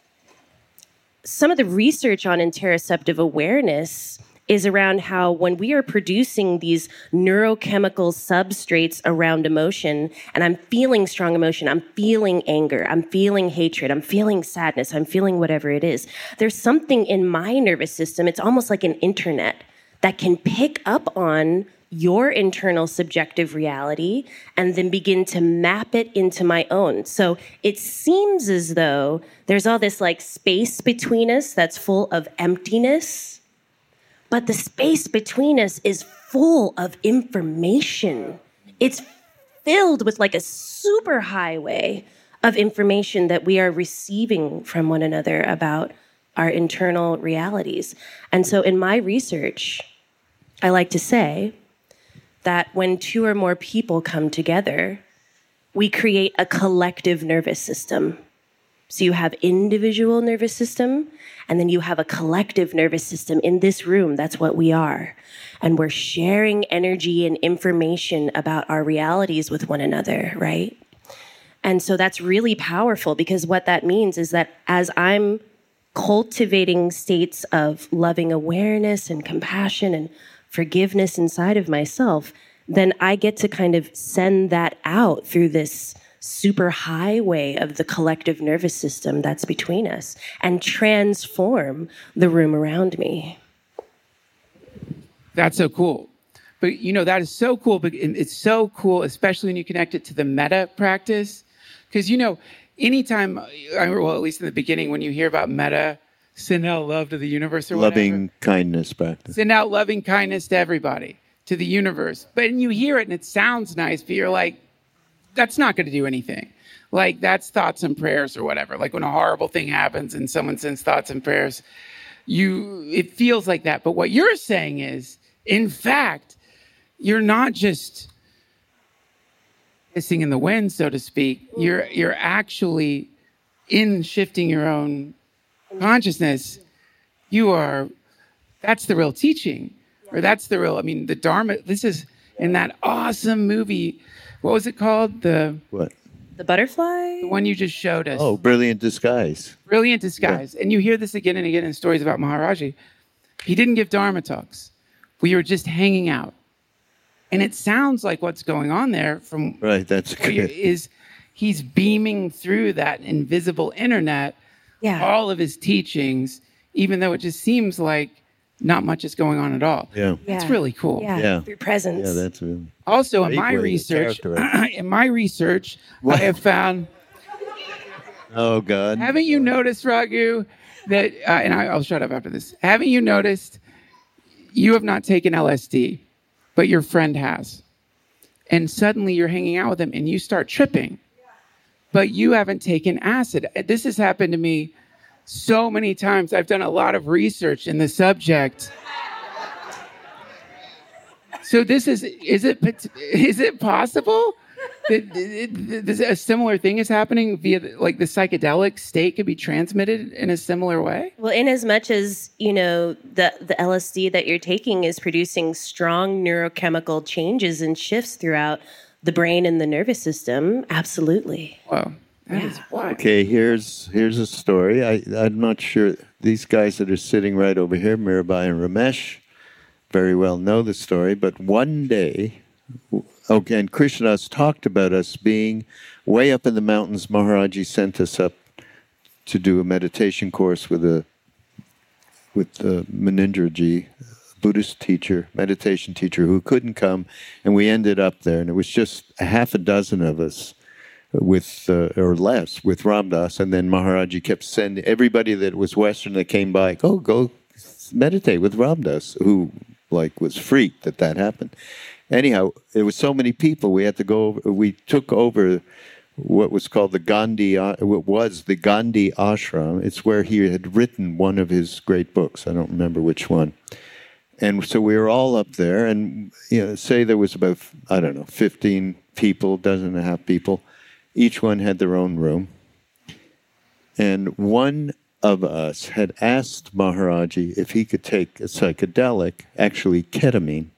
some of the research on interoceptive awareness is around how when we are producing these neurochemical substrates around emotion, and I'm feeling strong emotion, I'm feeling anger, I'm feeling hatred, I'm feeling sadness, I'm feeling whatever it is, there's something in my nervous system, it's almost like an internet, that can pick up on your internal subjective reality and then begin to map it into my own. So it seems as though there's all this like space between us that's full of emptiness, but the space between us is full of information. It's filled with like a super highway of information that we are receiving from one another about our internal realities. And so in my research, I like to say that when two or more people come together, we create a collective nervous system. So you have individual nervous system, and then you have a collective nervous system in this room. That's what we are. And we're sharing energy and information about our realities with one another, right? And so that's really powerful, because what that means is that as I'm cultivating states of loving awareness and compassion and forgiveness inside of myself, then I get to kind of send that out through this super highway of the collective nervous system that's between us and transform the room around me. That's so cool. But, you know, that is so cool. But it's so cool, especially when you connect it to the metta practice. Because, you know, anytime, well, at least in the beginning, when you hear about metta, send out love to the universe or loving whatever. kindness practice. Send out loving kindness to everybody, to the universe. But and you hear it and it sounds nice, but you're like, that's not going to do anything. Like, that's thoughts and prayers or whatever. Like when a horrible thing happens and someone sends thoughts and prayers, you it feels like that. But what you're saying is, in fact, you're not just hissing in the wind, so to speak. You're you're actually, in shifting your own consciousness, you are, that's the real teaching. Or that's the real, I mean, the Dharma, this is in that awesome movie. What was it called? The What? The butterfly? The one you just showed us. Oh, Brilliant Disguise. Brilliant Disguise. Yeah. And you hear this again and again in stories about Maharaji. He didn't give Dharma talks. We were just hanging out. And it sounds like what's going on there from Right, that's good. is he's beaming through that invisible internet Yeah. all of his teachings, even though it just seems like not much is going on at all. Yeah. It's Yeah. really cool. Yeah. Yeah. Through presence. Yeah, that's really... Also, in Great my way to research, characterize in my research, I have found. Oh, God. Haven't you noticed, Raghu, that? Uh, and I, I'll shut up after this. Haven't you noticed? You have not taken L S D, but your friend has, and suddenly you're hanging out with them, and you start tripping, but you haven't taken acid. This has happened to me so many times. I've done a lot of research in the subject. So this is, is it, is it possible the, the, the, a similar thing is happening via, the, like, the psychedelic state could be transmitted in a similar way? Well, in as much as, you know, the, the L S D that you're taking is producing strong neurochemical changes and shifts throughout the brain and the nervous system, absolutely. Wow. That Yeah. is wild. Okay, here's here's a story. I, I'm not sure. These guys that are sitting right over here, Mirabai and Ramesh, very well know the story. But one day, okay, and Krishnadas talked about us being way up in the mountains. Maharaji sent us up to do a meditation course with a with uh, Munindraji, Buddhist teacher, meditation teacher, who couldn't come, and we ended up there, and it was just a half a dozen of us. With uh, or less with Ram Dass, and then Maharaji kept sending everybody that was Western that came by, go go meditate with Ram Dass, who like was freaked that that happened. Anyhow, there was so many people, we had to go over, we took over what was called the Gandhi, uh, what was the Gandhi Ashram. It's where he had written one of his great books. I don't remember which one. And so we were all up there, and you know, say there was about I don't know fifteen people, dozen and a half people. Each one had their own room. And one of us had asked Maharaji if he could take a psychedelic, actually ketamine.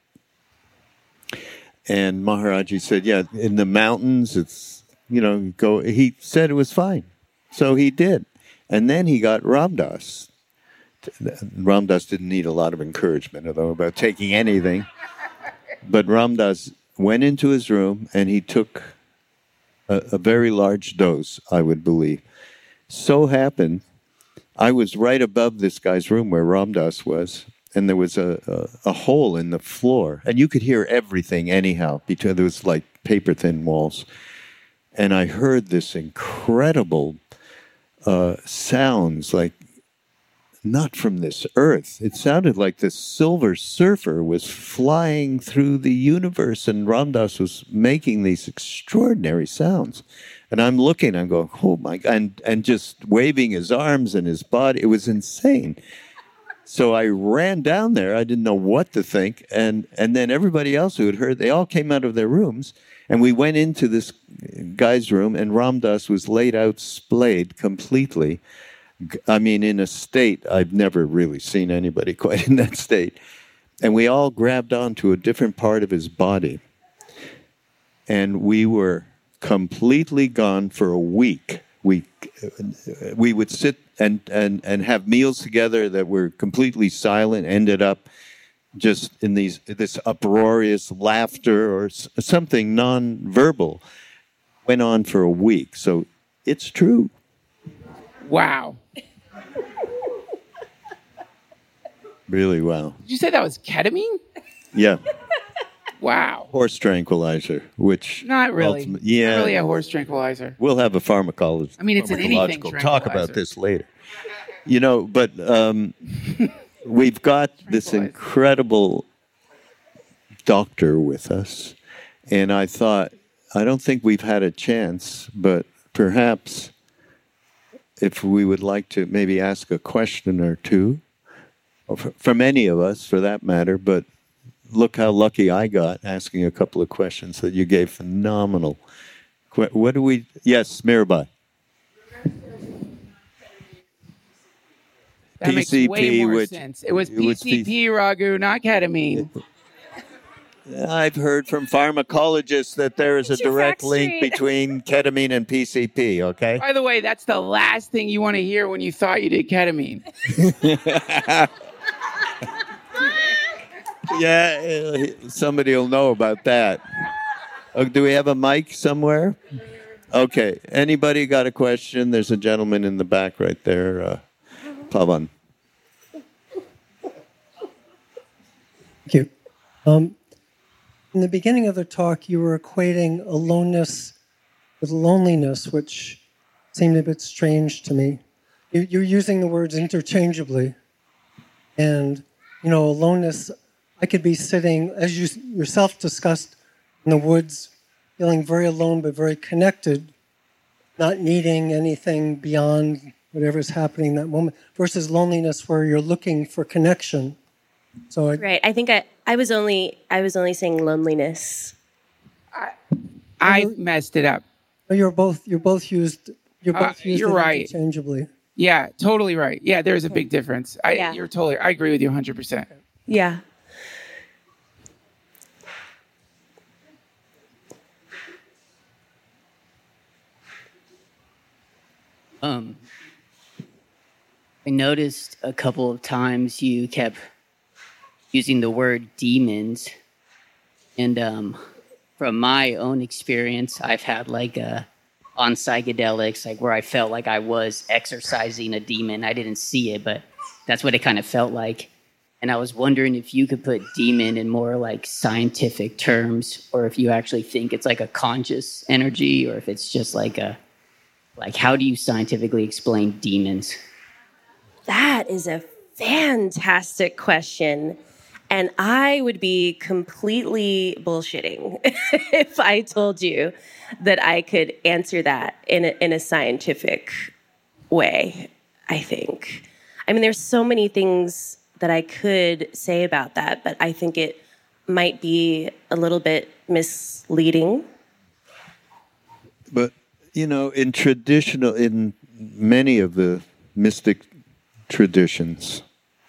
And Maharaji said, yeah, in the mountains, it's, you know, go. He said it was fine. So he did. And then he got Ram Dass. Ram Dass didn't need a lot of encouragement, though, about taking anything. But Ram Dass went into his room and he took A, a very large dose, I would believe. So happened, I was right above this guy's room where Ram Dass was, and there was a, a, a hole in the floor, and you could hear everything anyhow, because there was like paper-thin walls. And I heard this incredible uh, sounds, like not from this earth. It sounded like this Silver Surfer was flying through the universe, and Ram Dass was making these extraordinary sounds. And I'm looking, I'm going, oh my God, and, and just waving his arms and his body. It was insane. So I ran down there. I didn't know what to think. And, and then everybody else who had heard, they all came out of their rooms. And we went into this guy's room, and Ram Dass was laid out, splayed completely. I mean, in a state, I've never really seen anybody quite in that state. And we all grabbed onto a different part of his body. And we were completely gone for a week. We we would sit and, and, and have meals together that were completely silent, ended up just in these this uproarious laughter or something non-verbal. Went on for a week. So it's true. Wow. Really, wow. Did you say that was ketamine? Yeah. Wow. Horse tranquilizer, which... Not really. ultimate- yeah. Not really a horse tranquilizer. We'll have a pharmacologist. I mean, it's an anything talk about tranquilizer. this later. You know, but um, we've got this incredible doctor with us, and I thought, I don't think we've had a chance, but perhaps if we would like to maybe ask a question or two, or f- from any of us for that matter, but look how lucky I got asking a couple of questions that you gave phenomenal. que- What do we, yes, Mirabai. That makes P C P, way more which- sense. It was it was P C P, Raghu, not ketamine. I've heard from pharmacologists that there is a Get your direct facts link straight. between ketamine and P C P, okay? By the way, that's the last thing you want to hear when you thought you did ketamine. Yeah, uh, somebody will know about that. Oh, do we have a mic somewhere? Okay, anybody got a question? There's a gentleman in the back right there. Uh, Pavan. Thank you. Um, in the beginning of the talk, you were equating aloneness with loneliness, which seemed a bit strange to me. You, you're using the words interchangeably. And, you know, aloneness, I could be sitting, as you yourself discussed, in the woods, feeling very alone but very connected, not needing anything beyond whatever's happening in that moment, versus loneliness where you're looking for connection. So I, Right. I think I, I was only I was only saying loneliness. I've messed it up. You're both you're both used you're both Uh, used you're right. interchangeably. Yeah, totally right. Yeah, there's a big difference. I, Yeah. You're totally. I agree with you one hundred percent. Yeah. Um, I noticed a couple of times you kept using the word demons. And um, from my own experience, I've had like a, on psychedelics, like where I felt like I was exorcising a demon. I didn't see it, but that's what it kind of felt like. And I was wondering if you could put demon in more like scientific terms, or if you actually think it's like a conscious energy, or if it's just like a, like, how do you scientifically explain demons? That is a fantastic question. And I would be completely bullshitting if I told you that I could answer that in a, in a scientific way, I think. I mean, there's so many things that I could say about that, but I think it might be a little bit misleading. But, you know, in traditional, in many of the mystic traditions,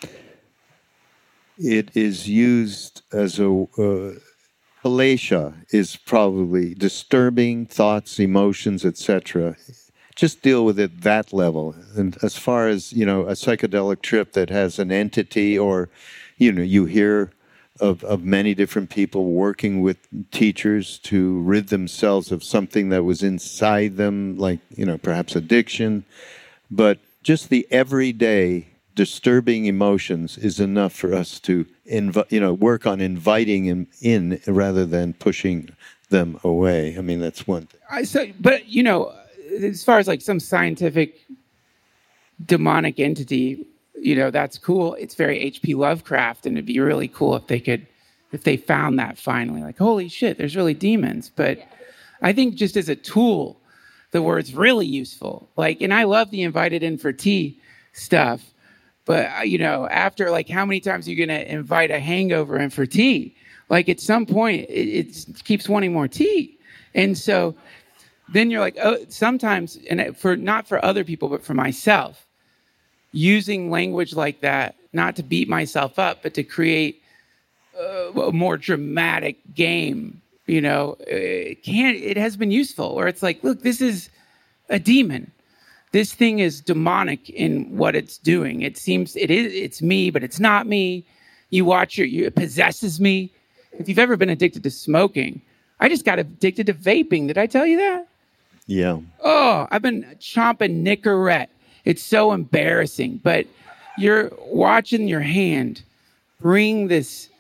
it is used as a, uh, Palatia is probably disturbing thoughts, emotions, et cetera. Just deal with it that level. And as far as, you know, a psychedelic trip that has an entity, or, you know, you hear of, of many different people working with teachers to rid themselves of something that was inside them, like, you know, perhaps addiction. But just the everyday disturbing emotions is enough for us to, invi- you know, work on inviting them in rather than pushing them away. I mean, that's one thing. I so, but you know, as far as like some scientific demonic entity, you know, that's cool. It's very H P Lovecraft, and it'd be really cool if they could, if they found that finally, like, holy shit, there's really demons. But I think just as a tool, the word's really useful. Like, and I love the invited in for tea stuff. But, you know, after, like, how many times are you going to invite a hangover in for tea? Like, at some point, it, it keeps wanting more tea. And so then you're like, oh, sometimes, and for not for other people, but for myself, using language like that, not to beat myself up, but to create a, a more dramatic game, you know, it, can, it has been useful. Where it's like, look, this is a demon. This thing is demonic in what it's doing. It seems it is, it's me, but it's not me. You watch it, you, it possesses me. If you've ever been addicted to smoking, I just got addicted to vaping. Did I tell you that? Yeah. Oh, I've been chomping Nicorette. It's so embarrassing. But you're watching your hand bring this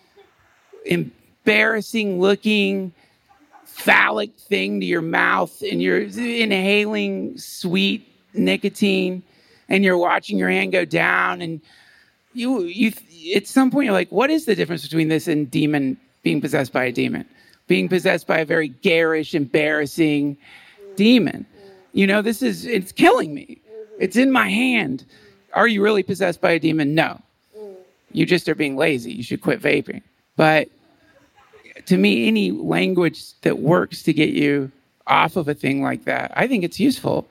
embarrassing looking phallic thing to your mouth, and you're inhaling sweet nicotine, and you're watching your hand go down, and you you at some point you're like, what is the difference between this and demon being possessed by a demon, being possessed by a very garish, embarrassing demon? You know, this is, it's killing me. It's in my hand. Are you really possessed by a demon? No. You just are being lazy. You should quit vaping. But to me, any language that works to get you off of a thing like that, I think it's useful.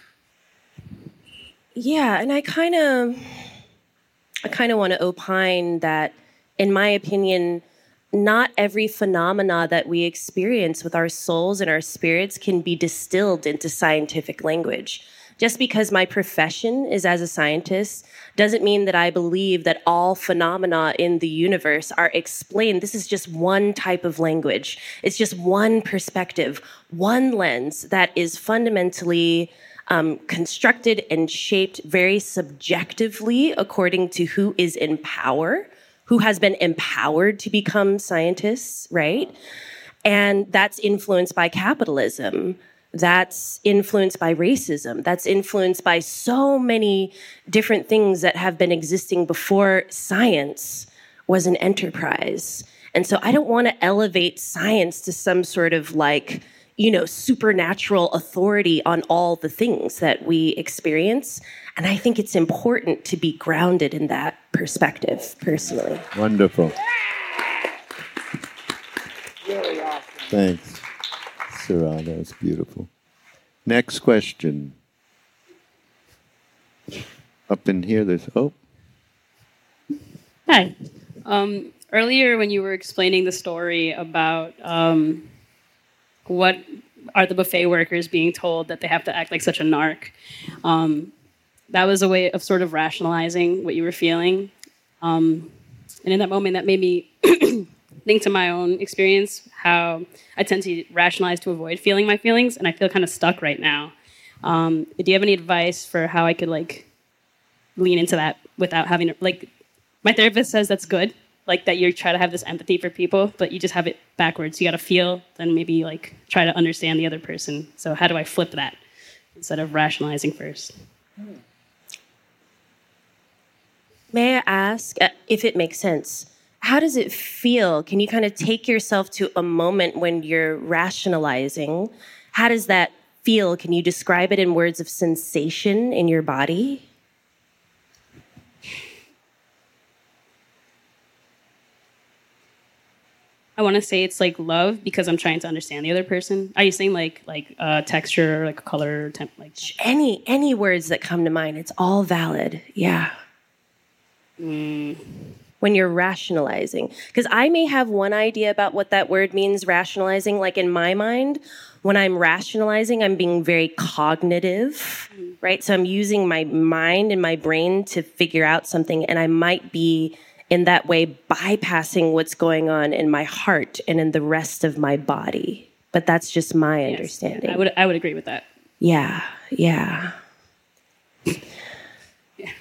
Yeah, and I kind of, I kind of want to opine that, in my opinion, not every phenomena that we experience with our souls and our spirits can be distilled into scientific language. Just because my profession is as a scientist doesn't mean that I believe that all phenomena in the universe are explained. This is just one type of language. It's just one perspective, one lens that is fundamentally Um, constructed and shaped very subjectively according to who is in power, who has been empowered to become scientists, right? And that's influenced by capitalism. That's influenced by racism. That's influenced by so many different things that have been existing before science was an enterprise. And so I don't want to elevate science to some sort of like, you know, supernatural authority on all the things that we experience. And I think it's important to be grounded in that perspective, personally. Wonderful. Really awesome. Thanks. Sarah. That's beautiful. Next question. Up in here, there's, oh. Hi. Um, earlier when you were explaining the story about um, what are the buffet workers being told that they have to act like such a narc, um, that was a way of sort of rationalizing what you were feeling. Um, and in that moment, that made me think to my own experience, how I tend to rationalize to avoid feeling my feelings, and I feel kind of stuck right now. Um, do you have any advice for how I could like lean into that without having to, like, my therapist says that's good, like that you try to have this empathy for people, but you just have it backwards. You got to feel, then maybe like try to understand the other person. So how do I flip that instead of rationalizing first? May I ask, uh, if it makes sense, how does it feel? Can you kind of take yourself to a moment when you're rationalizing? How does that feel? Can you describe it in words of sensation in your body? I want to say it's like love because I'm trying to understand the other person. Are you saying like like uh, texture, like color, temp, like any any words that come to mind? It's all valid. Yeah. Mm. When you're rationalizing, because I may have one idea about what that word means, rationalizing. Like in my mind, when I'm rationalizing, I'm being very cognitive, mm. right? So I'm using my mind and my brain to figure out something, and I might be in that way bypassing what's going on in my heart and in the rest of my body. But that's just my yes, understanding. I would I would agree with that. Yeah, yeah. yeah.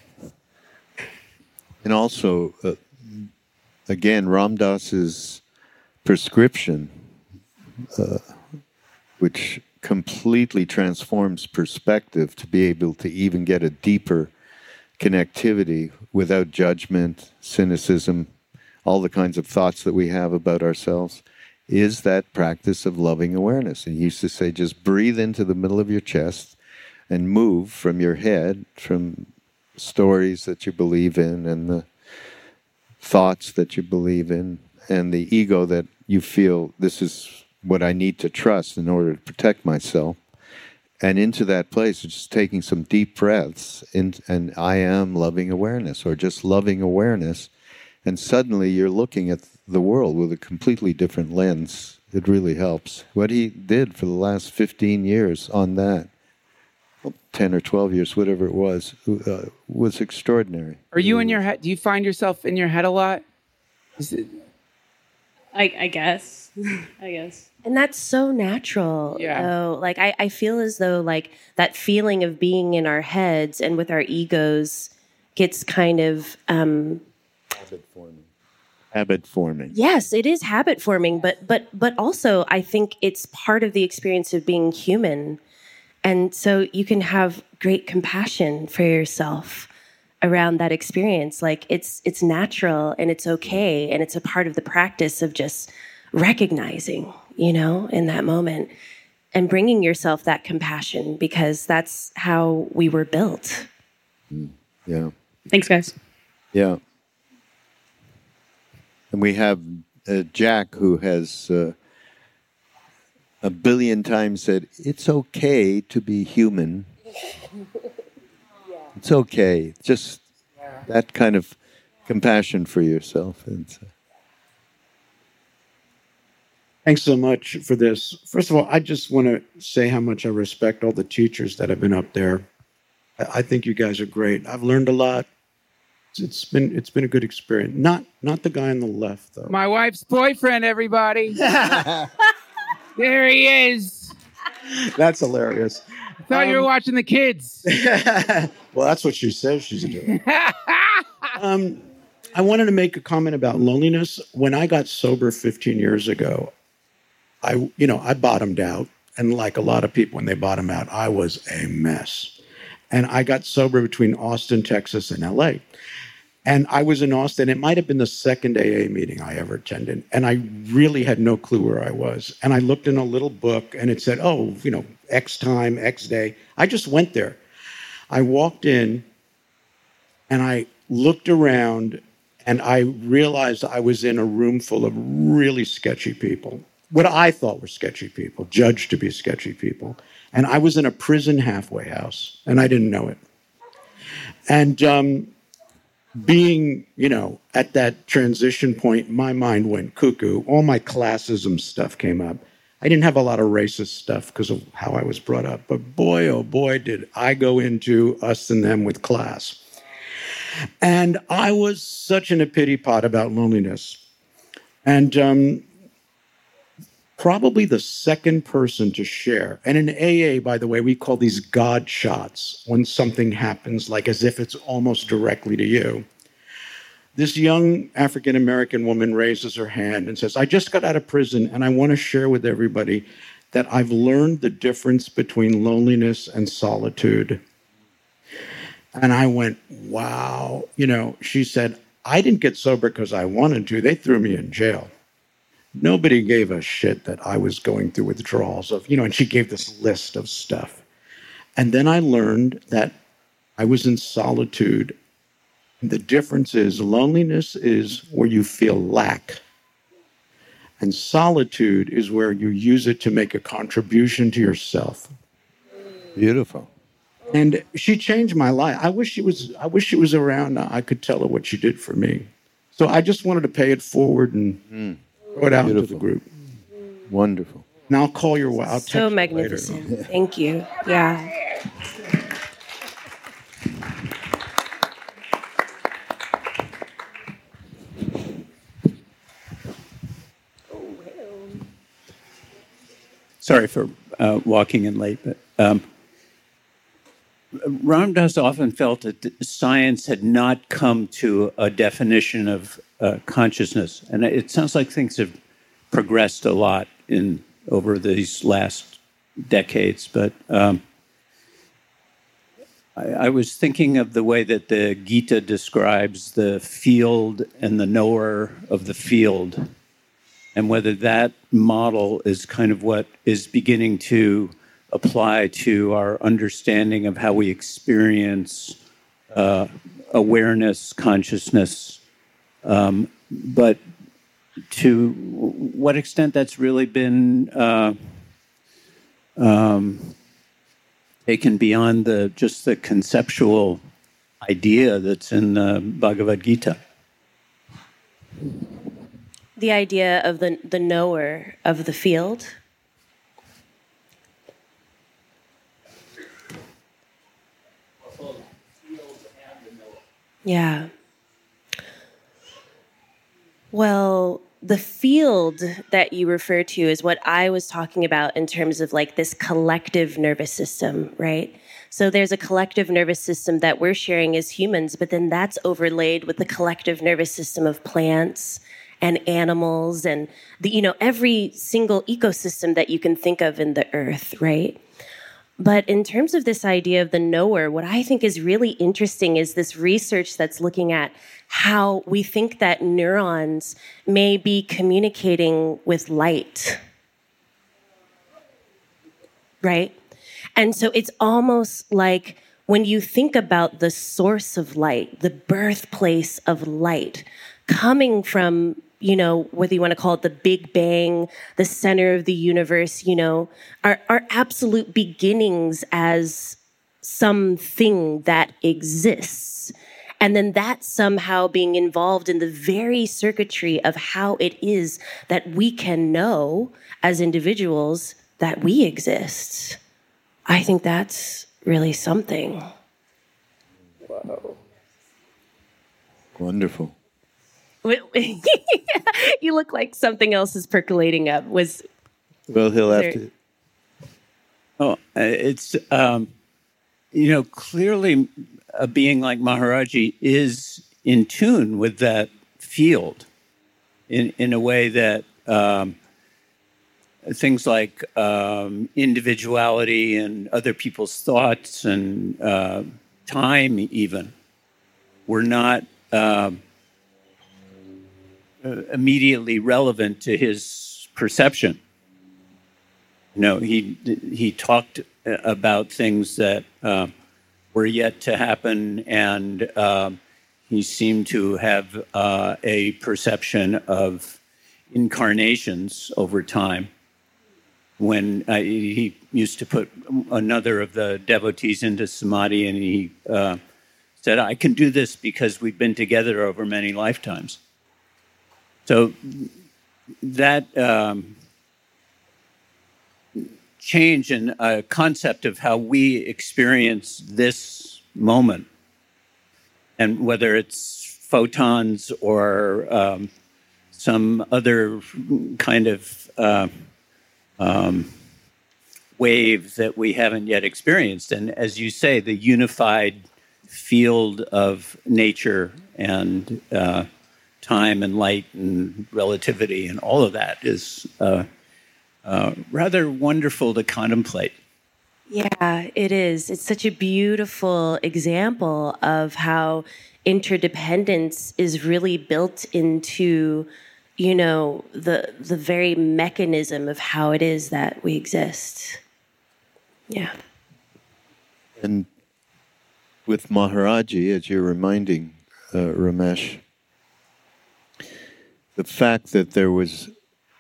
And also, uh, again, Ram Dass's prescription, uh, which completely transforms perspective to be able to even get a deeper connectivity without judgment, cynicism, all the kinds of thoughts that we have about ourselves, is that practice of loving awareness. And he used to say, just breathe into the middle of your chest and move from your head, from stories that you believe in and the thoughts that you believe in and the ego that you feel this is what I need to trust in order to protect myself. And into that place, just taking some deep breaths, in, and I am loving awareness, or just loving awareness, and suddenly you're looking at the world with a completely different lens. It really helps. What he did for the last fifteen years on that, ten or twelve years, whatever it was, uh, was extraordinary. Are you in your head? Do you find yourself in your head a lot? Is it... I, I guess. I guess. And that's so natural. Yeah. Though. Like I, I feel as though like that feeling of being in our heads and with our egos gets kind of um, habit forming. Habit forming. Yes, it is habit forming, but but but also I think it's part of the experience of being human. And so you can have great compassion for yourself around that experience. Like it's it's natural and it's okay, and it's a part of the practice of just recognizing, you know, in that moment and bringing yourself that compassion, because that's how we were built. Mm, yeah. Thanks, guys. Yeah. And we have uh, Jack, who has uh, a billion times said, it's okay to be human. It's okay. Just that kind of compassion for yourself. And so. Thanks so much for this. First of all, I just want to say how much I respect all the teachers that have been up there. I think you guys are great. I've learned a lot. It's been it's been a good experience. Not not the guy on the left, though. My wife's boyfriend, everybody. There he is. That's hilarious. I thought um, you were watching the kids. Well, that's what she says she's doing. um, I wanted to make a comment about loneliness. When I got sober fifteen years ago, I, you know, I bottomed out. And like a lot of people, when they bottom out, I was a mess. And I got sober between Austin, Texas, and L A. And I was in Austin. It might have been the second A A meeting I ever attended. And I really had no clue where I was. And I looked in a little book and it said, oh, you know, X time, X day. I just went there. I walked in and I looked around and I realized I was in a room full of really sketchy people. what I thought were sketchy people, judged to be sketchy people. And I was in a prison halfway house, and I didn't know it. And um, being, you know, at that transition point, my mind went cuckoo. All my classism stuff came up. I didn't have a lot of racist stuff because of how I was brought up. But boy, oh boy, did I go into us and them with class. And I was such in a pity pot about loneliness. And um, probably the second person to share. And in A A, by the way, we call these God shots when something happens, like as if it's almost directly to you. This young African-American woman raises her hand and says, I just got out of prison and I want to share with everybody that I've learned the difference between loneliness and solitude. And I went, wow. You know, she said, I didn't get sober because I wanted to. They threw me in jail. Nobody gave a shit that I was going through withdrawals of, you know, and she gave this list of stuff. And then I learned that I was in solitude. The difference is loneliness is where you feel lack. And solitude is where you use it to make a contribution to yourself. Beautiful. And she changed my life. I wish she was, I wish she was around. I could tell her what she did for me. So I just wanted to pay it forward and mm. throw it out Beautiful. to the group. Wonderful. Now I'll call your wife. I'll so magnificent. Later. Thank you. Yeah. Sorry for uh, walking in late, but um, Ram Dass often felt that science had not come to a definition of uh, consciousness, and it sounds like things have progressed a lot in over these last decades. But um, I, I was thinking of the way that the Gita describes the field and the knower of the field, and whether that model is kind of what is beginning to apply to our understanding of how we experience uh, awareness, consciousness, um, but to what extent that's really been uh, um, taken beyond the just the conceptual idea that's in the Bhagavad Gita. The idea of the, the knower of the field. Yeah. Well, the field that you refer to is what I was talking about in terms of like this collective nervous system, right? So there's a collective nervous system that we're sharing as humans, but then that's overlaid with the collective nervous system of plants and animals and the, you know, every single ecosystem that you can think of in the earth, right? But in terms of this idea of the knower, what I think is really interesting is this research that's looking at how we think that neurons may be communicating with light, right? And so it's almost like when you think about the source of light, the birthplace of light, coming from, you know, whether you want to call it the Big Bang, the center of the universe, you know, our, our absolute beginnings as something that exists. And then that somehow being involved in the very circuitry of how it is that we can know as individuals that we exist. I think that's really something. Wow. Wonderful. You look like something else is percolating up. Was well, he'll have there... to. Oh, it's um, you know, clearly a being like Maharaji is in tune with that field, in in a way that um, things like um, individuality and other people's thoughts and uh, time, even, were not. Um, Uh, immediately relevant to his perception. You know, he he talked about things that uh, were yet to happen, and uh, he seemed to have uh, a perception of incarnations over time. When uh, he used to put another of the devotees into samadhi, and he uh, said, I can do this because we've been together over many lifetimes. So that um, change in a concept of how we experience this moment, and whether it's photons or um, some other kind of uh, um, wave that we haven't yet experienced. And as you say, the unified field of nature and uh, time and light and relativity and all of that is uh, uh, rather wonderful to contemplate. Yeah, it is. It's such a beautiful example of how interdependence is really built into, you know, the the very mechanism of how it is that we exist. Yeah. And with Maharaji, as you're reminding uh, Ramesh, the fact that there was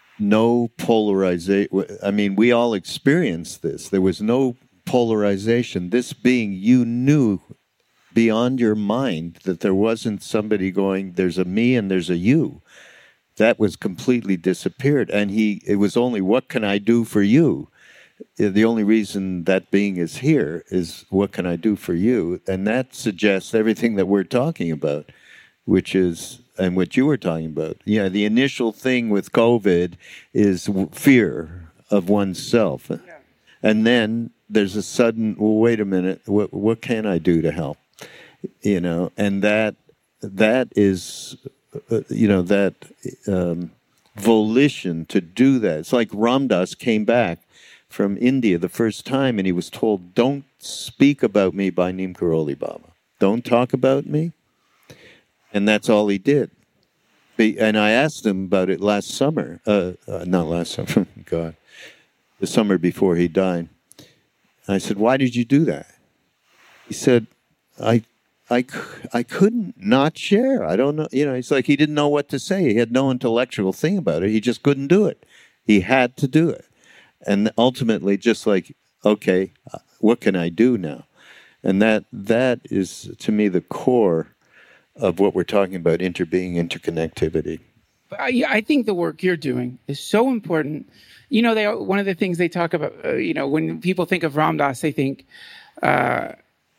no polarization, I mean, we all experienced this. There was no polarization. This being, you knew beyond your mind that there wasn't somebody going, there's a me and there's a you. That was completely disappeared. And he, it was only, what can I do for you? The only reason that being is here is, what can I do for you? And that suggests everything that we're talking about, which is, and what you were talking about. Yeah, the initial thing with COVID is w- fear of oneself. Yeah. And then there's a sudden, well, wait a minute, what, what can I do to help? You know, and that that is, uh, you know, that um, volition to do that. It's like Ram Dass came back from India the first time and he was told, don't speak about me by Neem Karoli Baba. Don't talk about me. And that's all he did. And I asked him about it last summer. Uh, uh, not last summer, God. The summer before he died. And I said, why did you do that? He said, I, I, I couldn't not share. I don't know. You know, it's like he didn't know what to say. He had no intellectual thing about it. He just couldn't do it. He had to do it. And ultimately, just like, okay, what can I do now? And that that is, to me, the core of what we're talking about, interbeing, interconnectivity. I, I think the work you're doing is so important. You know, they one of the things they talk about, uh, you know, when people think of Ram Dass, they think uh,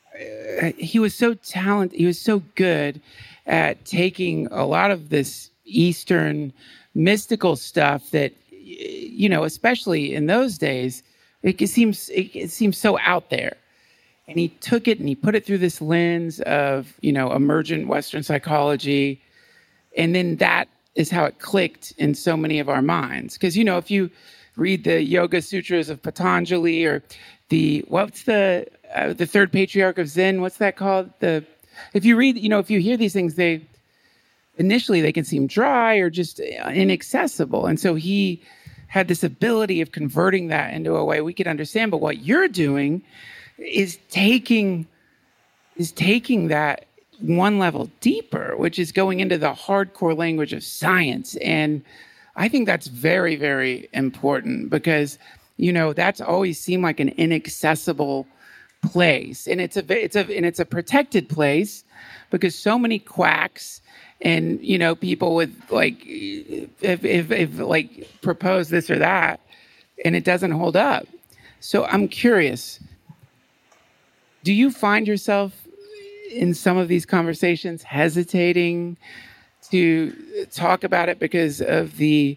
he was so talented, he was so good at taking a lot of this Eastern mystical stuff that, you know, especially in those days, it, it seems it, it seems so out there. And he took it and he put it through this lens of, you know, emergent Western psychology. And then that is how it clicked in so many of our minds. Because, you know, if you read the Yoga Sutras of Patanjali or the, what's the, uh, the third patriarch of Zen, what's that called? The, if you read, you know, if you hear these things, they, initially they can seem dry or just inaccessible. And so he had this ability of converting that into a way we could understand. But what you're doing is taking is taking that one level deeper, which is going into the hardcore language of science. And I think that's very, very important because, you know, that's always seemed like an inaccessible place. And it's a it's a and it's a protected place because so many quacks and, you know, people with like if if, if like propose this or that and it doesn't hold up. So I'm curious, do you find yourself in some of these conversations hesitating to talk about it because of the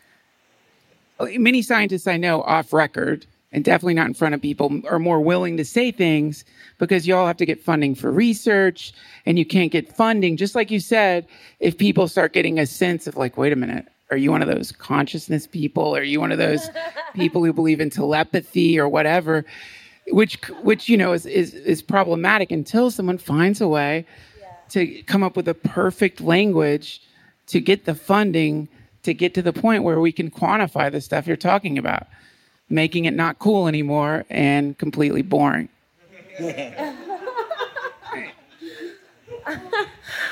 many scientists I know off record and definitely not in front of people are more willing to say things because you all have to get funding for research and you can't get funding. Just like you said, if people start getting a sense of like, wait a minute, are you one of those consciousness people? Are you one of those people who believe in telepathy or whatever? Which, which you know, is, is, is problematic until someone finds a way yeah. to come up with a perfect language to get the funding to get to the point where we can quantify the stuff you're talking about, making it not cool anymore and completely boring.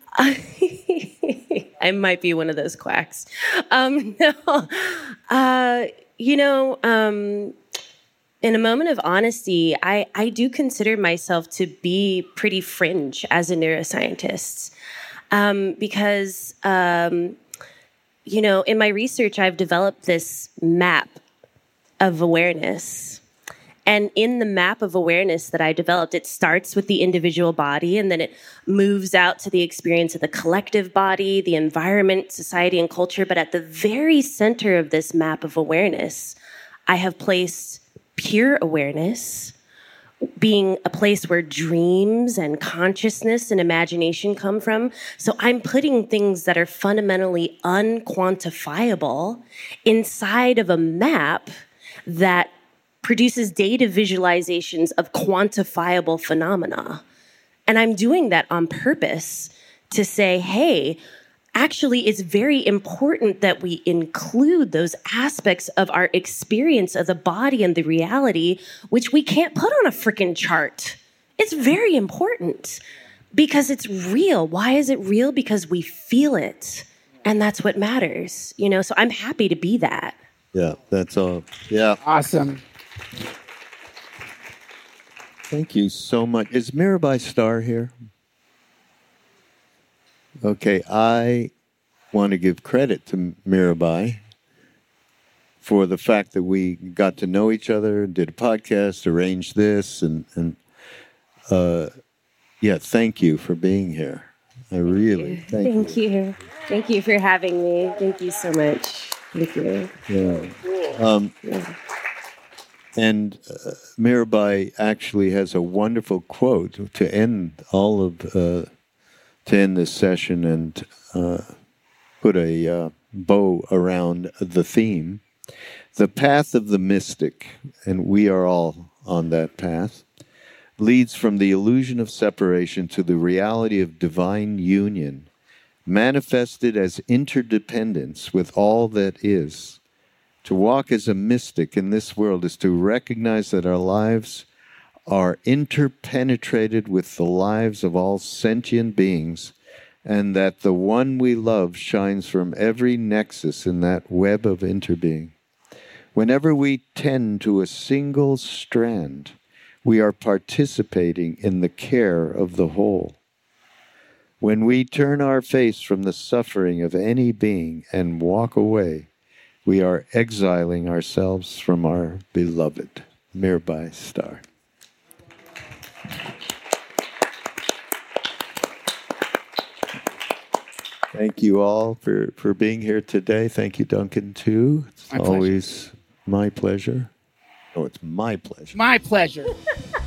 I might be one of those quacks. Um, no, uh, you know, um, in a moment of honesty, I, I do consider myself to be pretty fringe as a neuroscientist. Um, because, um, you know, in my research, I've developed this map of awareness. And in the map of awareness that I developed, it starts with the individual body, and then it moves out to the experience of the collective body, the environment, society, and culture. But at the very center of this map of awareness, I have placed pure awareness, being a place where dreams and consciousness and imagination come from. So I'm putting things that are fundamentally unquantifiable inside of a map that produces data visualizations of quantifiable phenomena. And I'm doing that on purpose to say, hey, actually, it's very important that we include those aspects of our experience of the body and the reality, which we can't put on a freaking chart. It's very important because it's real. Why is it real? Because we feel it. And that's what matters, you know? So I'm happy to be that. Yeah, that's all. Yeah. Awesome. Thank you so much. Is Mirabai Starr here? Okay, I want to give credit to Mirabai for the fact that we got to know each other, did a podcast, arranged this, and, and uh, yeah, thank you for being here. I really, thank, thank you. you. Thank you for having me. Thank you so much. Thank you. Yeah. Um, yeah. And uh, Mirabai actually has a wonderful quote to end all of, uh, to end this session and uh, put a uh, bow around the theme. The path of the mystic, and we are all on that path, leads from the illusion of separation to the reality of divine union, manifested as interdependence with all that is. To walk as a mystic in this world is to recognize that our lives are interpenetrated with the lives of all sentient beings, and that the one we love shines from every nexus in that web of interbeing. Whenever we tend to a single strand, we are participating in the care of the whole. When we turn our face from the suffering of any being and walk away, we are exiling ourselves from our beloved. Mirabai Starr. Thank you all for, for being here today. Thank you, Duncan, too. It's my always pleasure. my pleasure. Oh, it's my pleasure. My pleasure.